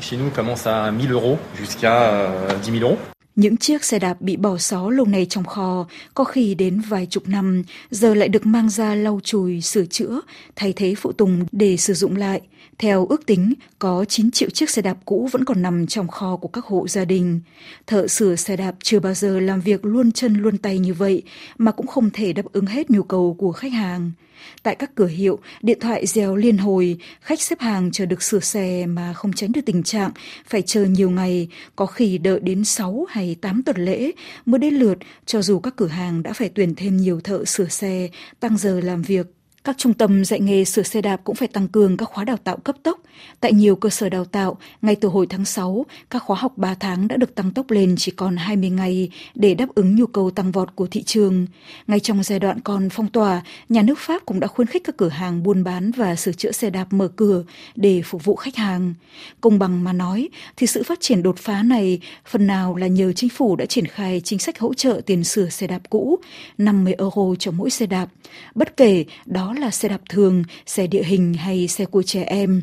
Những chiếc xe đạp bị bỏ xó lâu nay trong kho, có khi đến vài chục năm, giờ lại được mang ra lau chùi, sửa chữa, thay thế phụ tùng để sử dụng lại. Theo ước tính, có 9 triệu chiếc xe đạp cũ vẫn còn nằm trong kho của các hộ gia đình. Thợ sửa xe đạp chưa bao giờ làm việc luôn chân luôn tay như vậy, mà cũng không thể đáp ứng hết nhu cầu của khách hàng. Tại các cửa hiệu, điện thoại reo liên hồi, khách xếp hàng chờ được sửa xe mà không tránh được tình trạng phải chờ nhiều ngày, có khi đợi đến 6 hay 8 tuần lễ mới đến lượt, cho dù các cửa hàng đã phải tuyển thêm nhiều thợ sửa xe, tăng giờ làm việc. Các trung tâm dạy nghề sửa xe đạp cũng phải tăng cường các khóa đào tạo cấp tốc. Tại nhiều cơ sở đào tạo, ngay từ hồi tháng 6, các khóa học 3 tháng đã được tăng tốc lên chỉ còn 20 ngày để đáp ứng nhu cầu tăng vọt của thị trường. Ngay trong giai đoạn còn phong tỏa, nhà nước Pháp cũng đã khuyến khích các cửa hàng buôn bán và sửa chữa xe đạp mở cửa để phục vụ khách hàng. Công bằng mà nói, thì sự phát triển đột phá này phần nào là nhờ chính phủ đã triển khai chính sách hỗ trợ tiền sửa xe đạp cũ, 50 euro cho mỗi xe đạp. Bất kể đó là xe đạp thường, xe địa hình hay xe của trẻ em.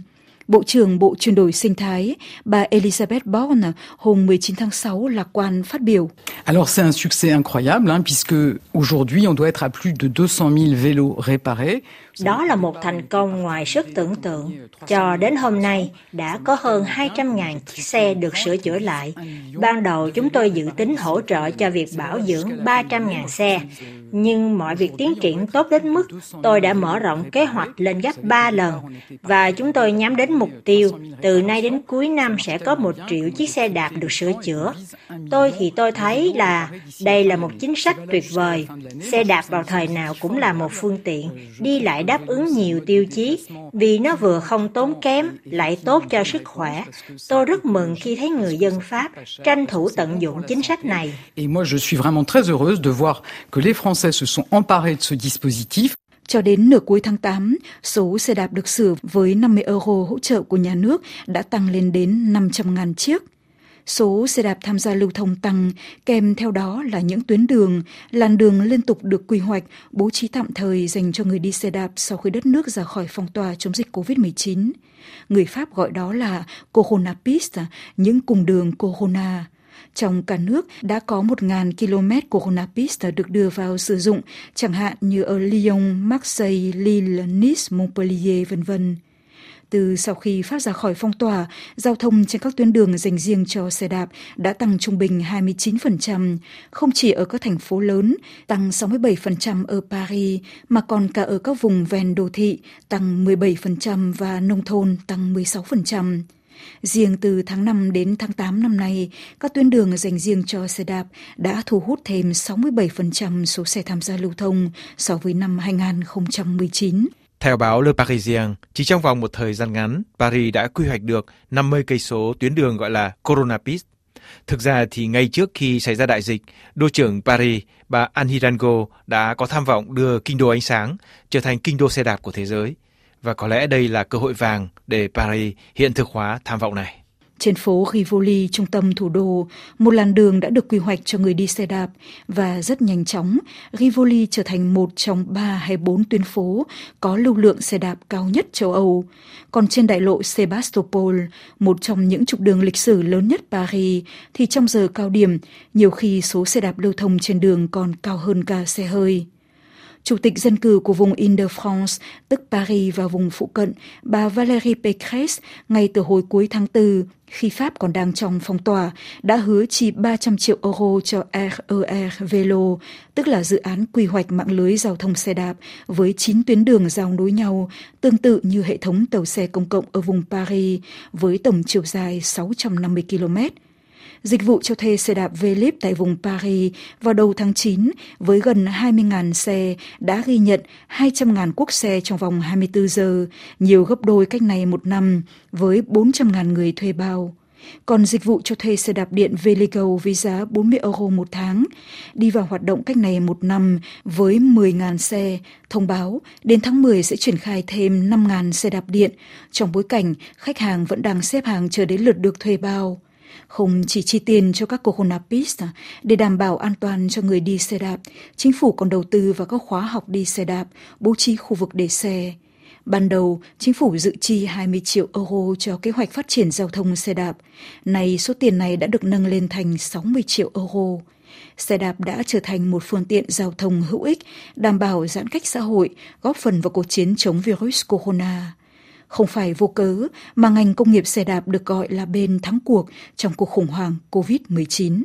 Bộ trưởng Bộ chuyển đổi sinh thái, bà Elisabeth Borne, hôm 19 tháng 6 lạc quan phát biểu. Alors c'est un succès incroyable, puisque aujourd'hui on doit être à plus de 200.000 vélos réparés. Đó là một thành công ngoài sức tưởng tượng. Cho đến hôm nay, đã có hơn 200.000 chiếc xe được sửa chữa lại. Ban đầu chúng tôi dự tính hỗ trợ cho việc bảo dưỡng 300.000 xe. Nhưng mọi việc tiến triển tốt đến mức tôi đã mở rộng kế hoạch lên gấp 3 lần. Và chúng tôi nhắm đến mục tiêu, từ nay đến cuối năm sẽ có 1 triệu chiếc xe đạp được sửa chữa. Tôi thấy là đây là một chính sách tuyệt vời. Xe đạp vào thời nào cũng là một phương tiện, đi lại đáp ứng nhiều tiêu chí, vì nó vừa không tốn kém, lại tốt cho sức khỏe. Tôi rất mừng khi thấy người dân Pháp tranh thủ tận dụng chính sách này. Et moi je suis vraiment très heureuse de voir que les Français se sont emparés de ce dispositif. Cho đến nửa cuối tháng 8, số xe đạp được sửa với 50 euro hỗ trợ của nhà nước đã tăng lên đến 500.000 chiếc. Số xe đạp tham gia lưu thông tăng, kèm theo đó là những tuyến đường, làn đường liên tục được quy hoạch, bố trí tạm thời dành cho người đi xe đạp sau khi đất nước ra khỏi phong tỏa chống dịch COVID-19. Người Pháp gọi đó là Corona Piste, những cung đường Corona. Trong cả nước đã có 1.000 km Corona Piste được đưa vào sử dụng, chẳng hạn như ở Lyon, Marseille, Lille, Nice, Montpellier, v.v. Từ sau khi Pháp ra khỏi phong tỏa, giao thông trên các tuyến đường dành riêng cho xe đạp đã tăng trung bình 29%, không chỉ ở các thành phố lớn, tăng 67% ở Paris, mà còn cả ở các vùng ven đô thị, tăng 17% và nông thôn tăng 16%. Riêng từ tháng 5 đến tháng 8 năm nay, các tuyến đường dành riêng cho xe đạp đã thu hút thêm 67% số xe tham gia lưu thông so với năm 2019. Theo báo Le Parisien, chỉ trong vòng một thời gian ngắn, Paris đã quy hoạch được 50 cây số tuyến đường gọi là Corona Piste. Thực ra thì ngay trước khi xảy ra đại dịch, đô trưởng Paris, bà Anne Hidalgo đã có tham vọng đưa kinh đô ánh sáng trở thành kinh đô xe đạp của thế giới. Và có lẽ đây là cơ hội vàng để Paris hiện thực hóa tham vọng này. Trên phố Rivoli, trung tâm thủ đô, một làn đường đã được quy hoạch cho người đi xe đạp và rất nhanh chóng, Rivoli trở thành một trong 3 hay 4 tuyến phố có lưu lượng xe đạp cao nhất châu Âu. Còn trên đại lộ Sebastopol, một trong những trục đường lịch sử lớn nhất Paris, thì trong giờ cao điểm, nhiều khi số xe đạp lưu thông trên đường còn cao hơn cả xe hơi. Chủ tịch dân cử của vùng Île-de-France, tức Paris và vùng phụ cận, bà Valérie Pécresse, ngay từ hồi cuối tháng 4, khi Pháp còn đang trong phong tỏa, đã hứa chi 300 triệu euro cho RER Vélo, tức là dự án quy hoạch mạng lưới giao thông xe đạp với 9 tuyến đường giao nối nhau, tương tự như hệ thống tàu xe công cộng ở vùng Paris, với tổng chiều dài 650 km. Dịch vụ cho thuê xe đạp Vélib tại vùng Paris vào đầu tháng 9 với gần 20.000 xe đã ghi nhận 200.000 cuốc xe trong vòng 24 giờ, nhiều gấp đôi cách này một năm, với 400.000 người thuê bao. Còn dịch vụ cho thuê xe đạp điện Véligo với giá 40 euro một tháng, đi vào hoạt động cách này một năm với 10.000 xe, thông báo đến tháng 10 sẽ triển khai thêm 5.000 xe đạp điện, trong bối cảnh khách hàng vẫn đang xếp hàng chờ đến lượt được thuê bao. Không chỉ chi tiền cho các Corona Piste để đảm bảo an toàn cho người đi xe đạp, chính phủ còn đầu tư vào các khóa học đi xe đạp, bố trí khu vực để xe. Ban đầu, chính phủ dự chi 20 triệu euro cho kế hoạch phát triển giao thông xe đạp. Nay, số tiền này đã được nâng lên thành 60 triệu euro. Xe đạp đã trở thành một phương tiện giao thông hữu ích, đảm bảo giãn cách xã hội, góp phần vào cuộc chiến chống virus corona. Không phải vô cớ mà ngành công nghiệp xe đạp được gọi là bên thắng cuộc trong cuộc khủng hoảng COVID-19.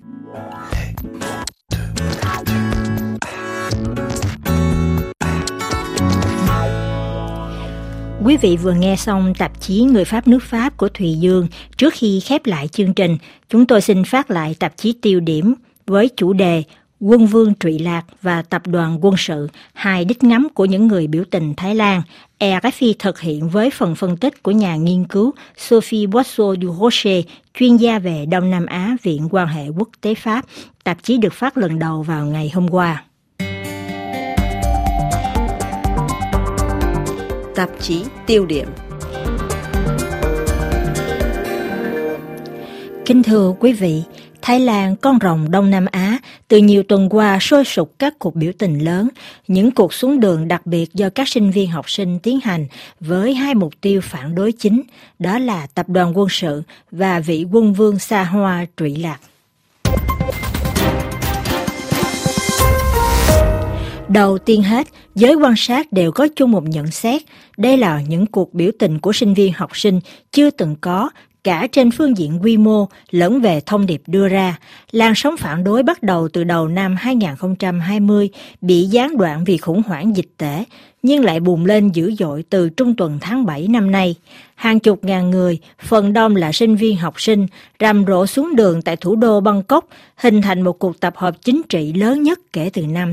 Quý vị vừa nghe xong tạp chí Người Pháp nước Pháp của Thùy Dương. Trước khi khép lại chương trình, chúng tôi xin phát lại tạp chí tiêu điểm với chủ đề Quân vương Trụy Lạc và Tập đoàn Quân sự, hai đích ngắm của những người biểu tình Thái Lan. RFI thực hiện với phần phân tích của nhà nghiên cứu Sophie Boisseau du Rocher, chuyên gia về Đông Nam Á, Viện quan hệ quốc tế Pháp. Tạp chí được phát lần đầu vào ngày hôm qua. Tạp chí tiêu điểm. Kính thưa quý vị, Thái Lan, con rồng Đông Nam Á, Từ nhiều tuần qua, sôi sục các cuộc biểu tình lớn, những cuộc xuống đường đặc biệt do các sinh viên học sinh tiến hành với hai mục tiêu phản đối chính, đó là tập đoàn quân sự và vị quân vương xa hoa trụy lạc. Đầu tiên hết, giới quan sát đều có chung một nhận xét, đây là những cuộc biểu tình của sinh viên học sinh chưa từng có, cả trên phương diện quy mô lẫn về thông điệp đưa ra. Làn sóng phản đối bắt đầu từ đầu năm 2020, bị gián đoạn vì khủng hoảng dịch tễ, nhưng lại bùng lên dữ dội từ trung tuần tháng 7 năm nay. Hàng chục ngàn người, phần đông là sinh viên học sinh, rầm rộ xuống đường tại thủ đô Bangkok, hình thành một cuộc tập hợp chính trị lớn nhất kể từ năm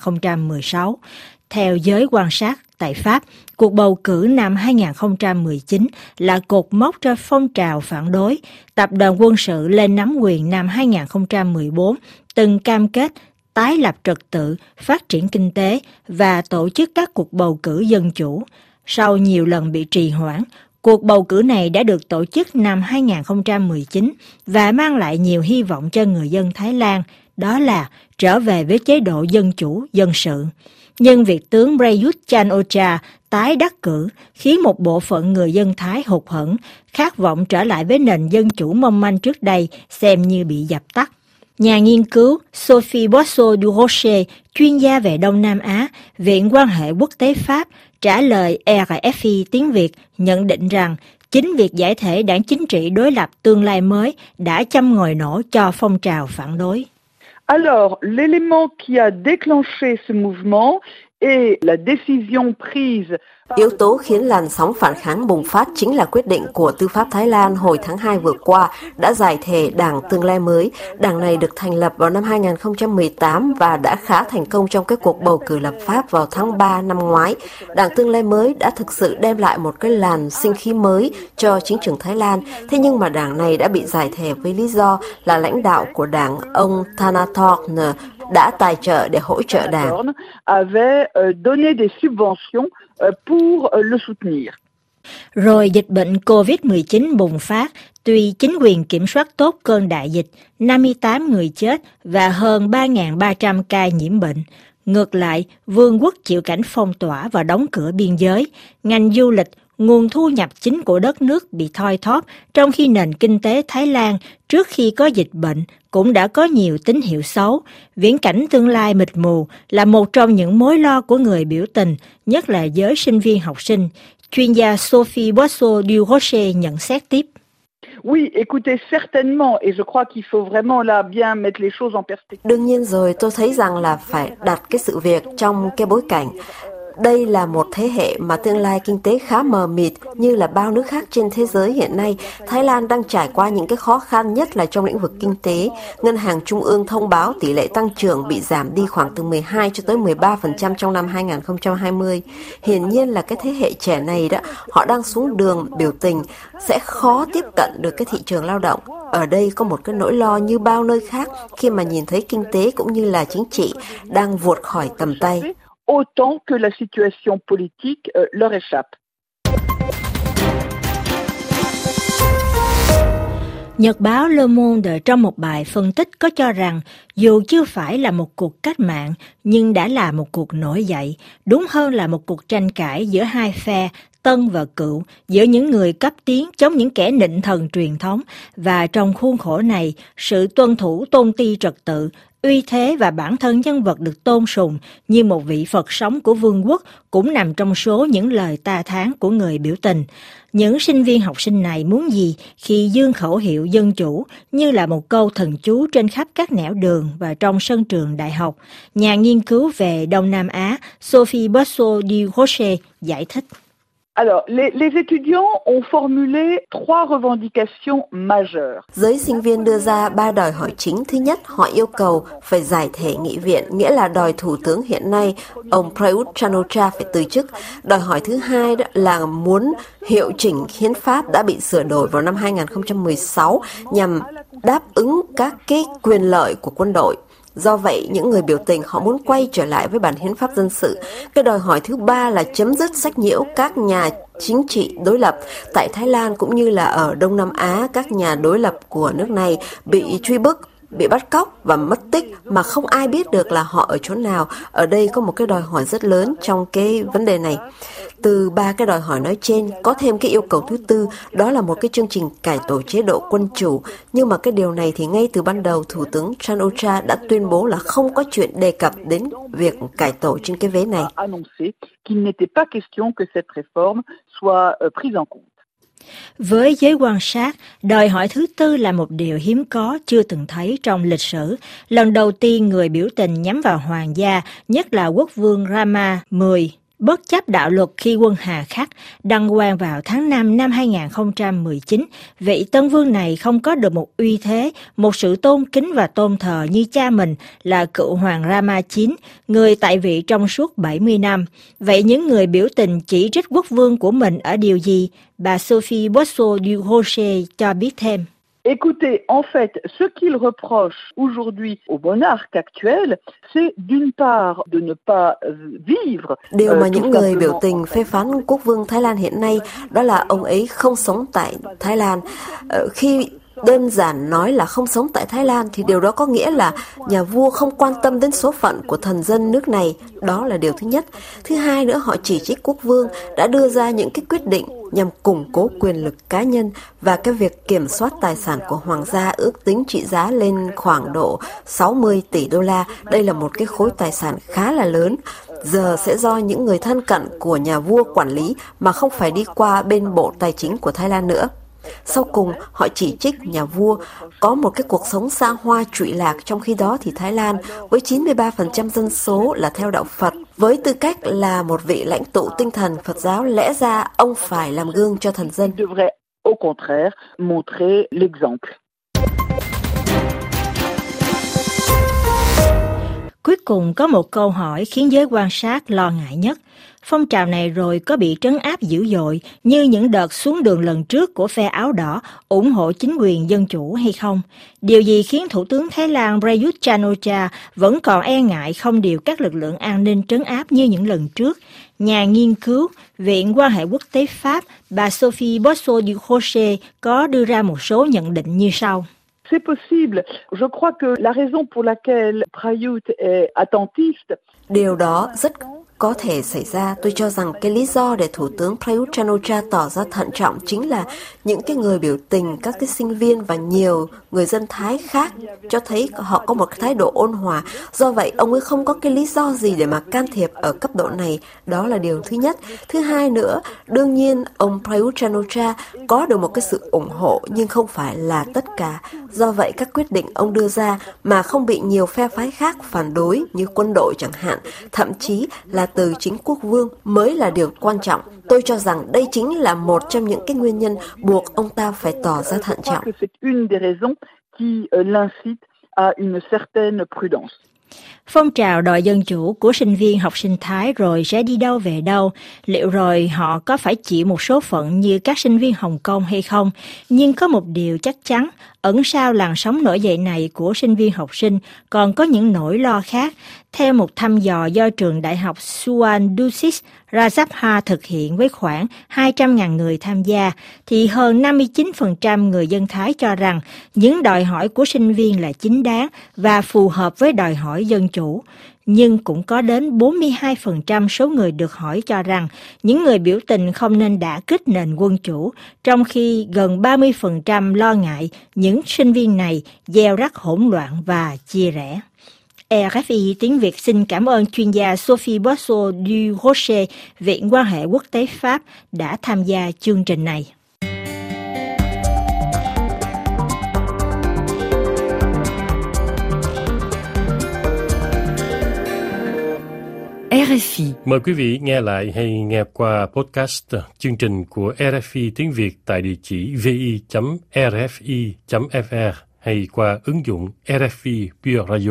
2016. Theo giới quan sát tại Pháp, cuộc bầu cử năm 2019 là cột mốc cho phong trào phản đối. Tập đoàn quân sự lên nắm quyền năm 2014 từng cam kết tái lập trật tự, phát triển kinh tế và tổ chức các cuộc bầu cử dân chủ. Sau nhiều lần bị trì hoãn, cuộc bầu cử này đã được tổ chức năm 2019 và mang lại nhiều hy vọng cho người dân Thái Lan, đó là trở về với chế độ dân chủ, dân sự. Nhưng việc tướng Prayut Chan-o-cha tái đắc cử khiến một bộ phận người dân Thái hụt hẫng, khát vọng trở lại với nền dân chủ mong manh trước đây xem như bị dập tắt. Nhà nghiên cứu Sophie Boisseau-du-Rocher, chuyên gia về Đông Nam Á, Viện quan hệ quốc tế Pháp, trả lời RFI tiếng Việt nhận định rằng chính việc giải thể đảng chính trị đối lập Tương lai mới đã châm ngòi nổ cho phong trào phản đối. Alors, l'élément qui a déclenché ce mouvement est la décision prise. Yếu tố khiến làn sóng phản kháng bùng phát chính là quyết định của tư pháp Thái Lan hồi tháng 2 vừa qua đã giải thể Đảng Tương lai mới. Đảng này được thành lập vào năm 2018 và đã khá thành công trong cái cuộc bầu cử lập pháp vào tháng 3 năm ngoái. Đảng Tương lai mới đã thực sự đem lại một cái làn sinh khí mới cho chính trường Thái Lan. Thế nhưng mà đảng này đã bị giải thể với lý do là lãnh đạo của đảng, ông Thanathorn, đã tài trợ để hỗ trợ đảng. Rồi dịch bệnh COVID-19 bùng phát, tuy chính quyền kiểm soát tốt cơn đại dịch, 58 người chết và hơn 3.300 ca nhiễm bệnh. Ngược lại, vương quốc chịu cảnh phong tỏa và đóng cửa biên giới, ngành du lịch, nguồn thu nhập chính của đất nước bị thoi thóp, trong khi nền kinh tế Thái Lan trước khi có dịch bệnh cũng đã có nhiều tín hiệu xấu. Viễn cảnh tương lai mịt mù là một trong những mối lo của người biểu tình, nhất là giới sinh viên học sinh. Chuyên gia Sophie Boisseau-du-Rocher nhận xét tiếp. Oui, écoutez, certainement, et je crois qu'il faut vraiment là bien mettre les choses en perspective. Đương nhiên rồi, tôi thấy rằng là phải đặt cái sự việc trong cái bối cảnh. Đây là một thế hệ mà tương lai kinh tế khá mờ mịt, như là bao nước khác trên thế giới hiện nay. Thái Lan đang trải qua những cái khó khăn nhất là trong lĩnh vực kinh tế. Ngân hàng Trung ương thông báo tỷ lệ tăng trưởng bị giảm đi khoảng từ 12 cho tới 13% trong năm 2020. Hiển nhiên là cái thế hệ trẻ này đó, họ đang xuống đường biểu tình, sẽ khó tiếp cận được cái thị trường lao động. Ở đây có một cái nỗi lo như bao nơi khác khi mà nhìn thấy kinh tế cũng như là chính trị đang vụt khỏi tầm tay. Autant que la situation politique leur échappe. Nhật báo Le Monde trong một bài phân tích có cho rằng dù chưa phải là một cuộc cách mạng nhưng đã là một cuộc nổi dậy, đúng hơn là một cuộc tranh cãi giữa hai phe tân và cựu, giữa những người cấp tiến chống những kẻ nịnh thần truyền thống, và trong khuôn khổ này, sự tuân thủ tôn ti trật tự, uy thế và bản thân nhân vật được tôn sùng như một vị Phật sống của vương quốc cũng nằm trong số những lời ta thán của người biểu tình. Những sinh viên học sinh này muốn gì khi dương khẩu hiệu dân chủ như là một câu thần chú trên khắp các nẻo đường và trong sân trường đại học? Nhà nghiên cứu về Đông Nam Á Sophie Boisseau-du-Rocher giải thích. Alors, les étudiants ont formulé 3 revendications majeures. Giới sinh viên đưa ra 3 đòi hỏi chính. Thứ nhất, họ yêu cầu phải giải thể nghị viện, nghĩa là đòi thủ tướng hiện nay, ông Prayut Chan-o-cha phải từ chức. Đòi hỏi thứ hai đó là muốn hiệu chỉnh hiến pháp đã bị sửa đổi vào năm 2016 nhằm đáp ứng các cái quyền lợi của quân đội. Do vậy, những người biểu tình họ muốn quay trở lại với bản hiến pháp dân sự. Cái đòi hỏi thứ ba là chấm dứt sách nhiễu các nhà chính trị đối lập. Tại Thái Lan cũng như là ở Đông Nam Á, các nhà đối lập của nước này bị truy bức bị bắt cóc và mất tích mà không ai biết được là họ ở chỗ nào. Ở đây có một cái đòi hỏi rất lớn trong cái vấn đề này. Từ 3 cái đòi hỏi nói trên, có thêm cái yêu cầu thứ tư, đó là một cái chương trình cải tổ chế độ quân chủ. Nhưng mà cái điều này thì ngay từ ban đầu, Thủ tướng Chan-o-cha đã tuyên bố là không có chuyện đề cập đến việc cải tổ trên cái vế này. Với giới quan sát, đòi hỏi thứ tư là một điều hiếm có, chưa từng thấy trong lịch sử. Lần đầu tiên người biểu tình nhắm vào hoàng gia, nhất là quốc vương Rama X, bất chấp đạo luật khi quân Hà Khắc đăng quang vào tháng 5 năm 2019, vị tân vương này không có được một uy thế, một sự tôn kính và tôn thờ như cha mình là cựu hoàng Rama IX, người tại vị trong suốt 70 năm. Vậy những người biểu tình chỉ trích quốc vương của mình ở điều gì? Bà Sophie Boisseau du Rocher cho biết thêm. Écoutez, en fait, ce qu'il reproche aujourd'hui au monarque actuel, c'est d'une part de ne pas vivre. Điều mà những người biểu tình phê phán quốc vương Thái Lan hiện nay đó là ông ấy không sống tại Thái Lan. Khi đơn giản nói là không sống tại Thái Lan thì điều đó có nghĩa là nhà vua không quan tâm đến số phận của thần dân nước này. Đó là điều thứ nhất. Thứ hai nữa, họ chỉ trích quốc vương đã đưa ra những cái quyết định nhằm củng cố quyền lực cá nhân và cái việc kiểm soát tài sản của hoàng gia ước tính trị giá lên khoảng độ 60 tỷ đô la. Đây là một cái khối tài sản khá là lớn. Giờ sẽ do những người thân cận của nhà vua quản lý mà không phải đi qua bên Bộ Tài chính của Thái Lan nữa. Sau cùng, họ chỉ trích nhà vua có một cái cuộc sống xa hoa trụy lạc, trong khi đó thì Thái Lan với 93% dân số là theo đạo Phật. Với tư cách là một vị lãnh tụ tinh thần Phật giáo, lẽ ra ông phải làm gương cho thần dân. Au contraire, montrer l'exemple. Cuối cùng có một câu hỏi khiến giới quan sát lo ngại nhất. Phong trào này rồi có bị trấn áp dữ dội như những đợt xuống đường lần trước của phe áo đỏ ủng hộ chính quyền dân chủ hay không? Điều gì khiến Thủ tướng Thái Lan Prayut Chan-o-cha vẫn còn e ngại không điều các lực lượng an ninh trấn áp như những lần trước? Nhà nghiên cứu Viện Quan hệ Quốc tế Pháp, bà Sophie Boisseau du Rocher có đưa ra một số nhận định như sau. C'est possible. Je crois que la raison pour laquelle Prayut est attentiste. Điều đó rất có thể xảy ra. Tôi cho rằng cái lý do để Thủ tướng Prayut Chan-o-cha tỏ ra thận trọng chính là những cái người biểu tình, các cái sinh viên và nhiều người dân Thái khác cho thấy họ có một cái thái độ ôn hòa. Do vậy, ông ấy không có cái lý do gì để mà can thiệp ở cấp độ này. Đó là điều thứ nhất. Thứ hai nữa, đương nhiên ông Prayut Chan-o-cha có được một cái sự ủng hộ nhưng không phải là tất cả. Do vậy, các quyết định ông đưa ra mà không bị nhiều phe phái khác phản đối như quân đội chẳng hạn, thậm chí là từ chính quốc vương mới là điều quan trọng. Tôi cho rằng đây chính là một trong những cái nguyên nhân buộc ông ta phải tỏ ra thận trọng. Phong trào đòi dân chủ của sinh viên học sinh Thái rồi sẽ đi đâu về đâu? Liệu rồi họ có phải chịu một số phận như các sinh viên Hồng Kông hay không? Nhưng có một điều chắc chắn, ẩn sau làn sóng nổi dậy này của sinh viên học sinh còn có những nỗi lo khác. Theo một thăm dò do trường đại học Suan Dusit Rajabha thực hiện với khoảng 200.000 người tham gia, thì hơn 59% người dân Thái cho rằng những đòi hỏi của sinh viên là chính đáng và phù hợp với đòi hỏi dân chủ. Nhưng cũng có đến 42% số người được hỏi cho rằng những người biểu tình không nên đả kích nền quân chủ, trong khi gần 30% lo ngại những sinh viên này gieo rắc hỗn loạn và chia rẽ. RFI tiếng Việt xin cảm ơn chuyên gia Sophie Boisseau du Rocher, Viện Quan hệ Quốc tế Pháp đã tham gia chương trình này. RFI. Mời quý vị nghe lại hay nghe qua podcast chương trình của RFI tiếng Việt tại địa chỉ vi.rfi.fr hay qua ứng dụng RFI Pure Radio.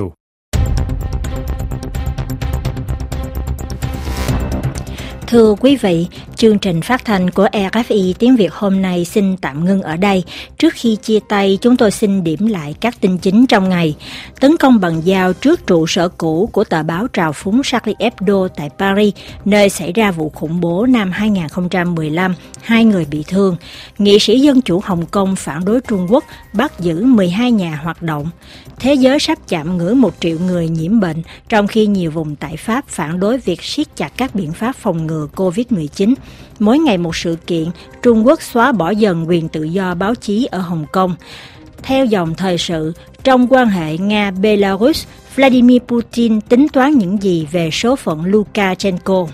Thưa quý vị, Chương trình phát thanh của RFI tiếng Việt hôm nay xin tạm ngưng ở đây. Trước khi chia tay, chúng tôi xin điểm lại các tin chính trong ngày. Tấn công bằng dao trước trụ sở cũ của tờ báo trào phúng Charlie Hebdo tại Paris, nơi xảy ra vụ khủng bố năm 2015, 2 người bị thương. Nghị sĩ Dân chủ Hồng Kông phản đối Trung Quốc bắt giữ 12 nhà hoạt động. Thế giới sắp chạm ngưỡng 1 triệu người nhiễm bệnh, trong khi nhiều vùng tại Pháp phản đối việc siết chặt các biện pháp phòng ngừa COVID-19. Mỗi ngày một sự kiện, Trung Quốc xóa bỏ dần quyền tự do báo chí ở Hồng Kông. Theo dòng thời sự, trong quan hệ Nga-Belarus, Vladimir Putin tính toán những gì về số phận Lukashenko?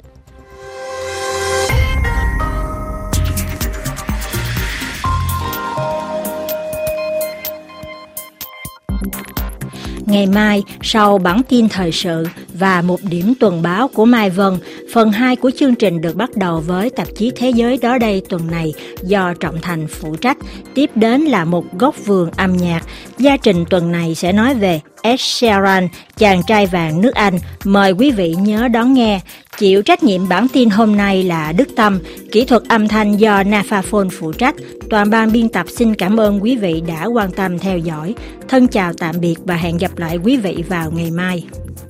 Ngày mai, sau bản tin thời sự và một điểm tuần báo của Mai Vân, phần 2 của chương trình được bắt đầu với tạp chí Thế giới đó đây tuần này do Trọng Thành phụ trách. Tiếp đến là một góc vườn âm nhạc. Gia trình tuần này sẽ nói về Ed Sheeran, chàng trai vàng nước Anh. Mời quý vị nhớ đón nghe. Chịu trách nhiệm bản tin hôm nay là Đức Tâm, kỹ thuật âm thanh do Nafaphone phụ trách. Toàn ban biên tập xin cảm ơn quý vị đã quan tâm theo dõi. Thân chào tạm biệt và hẹn gặp lại quý vị vào ngày mai.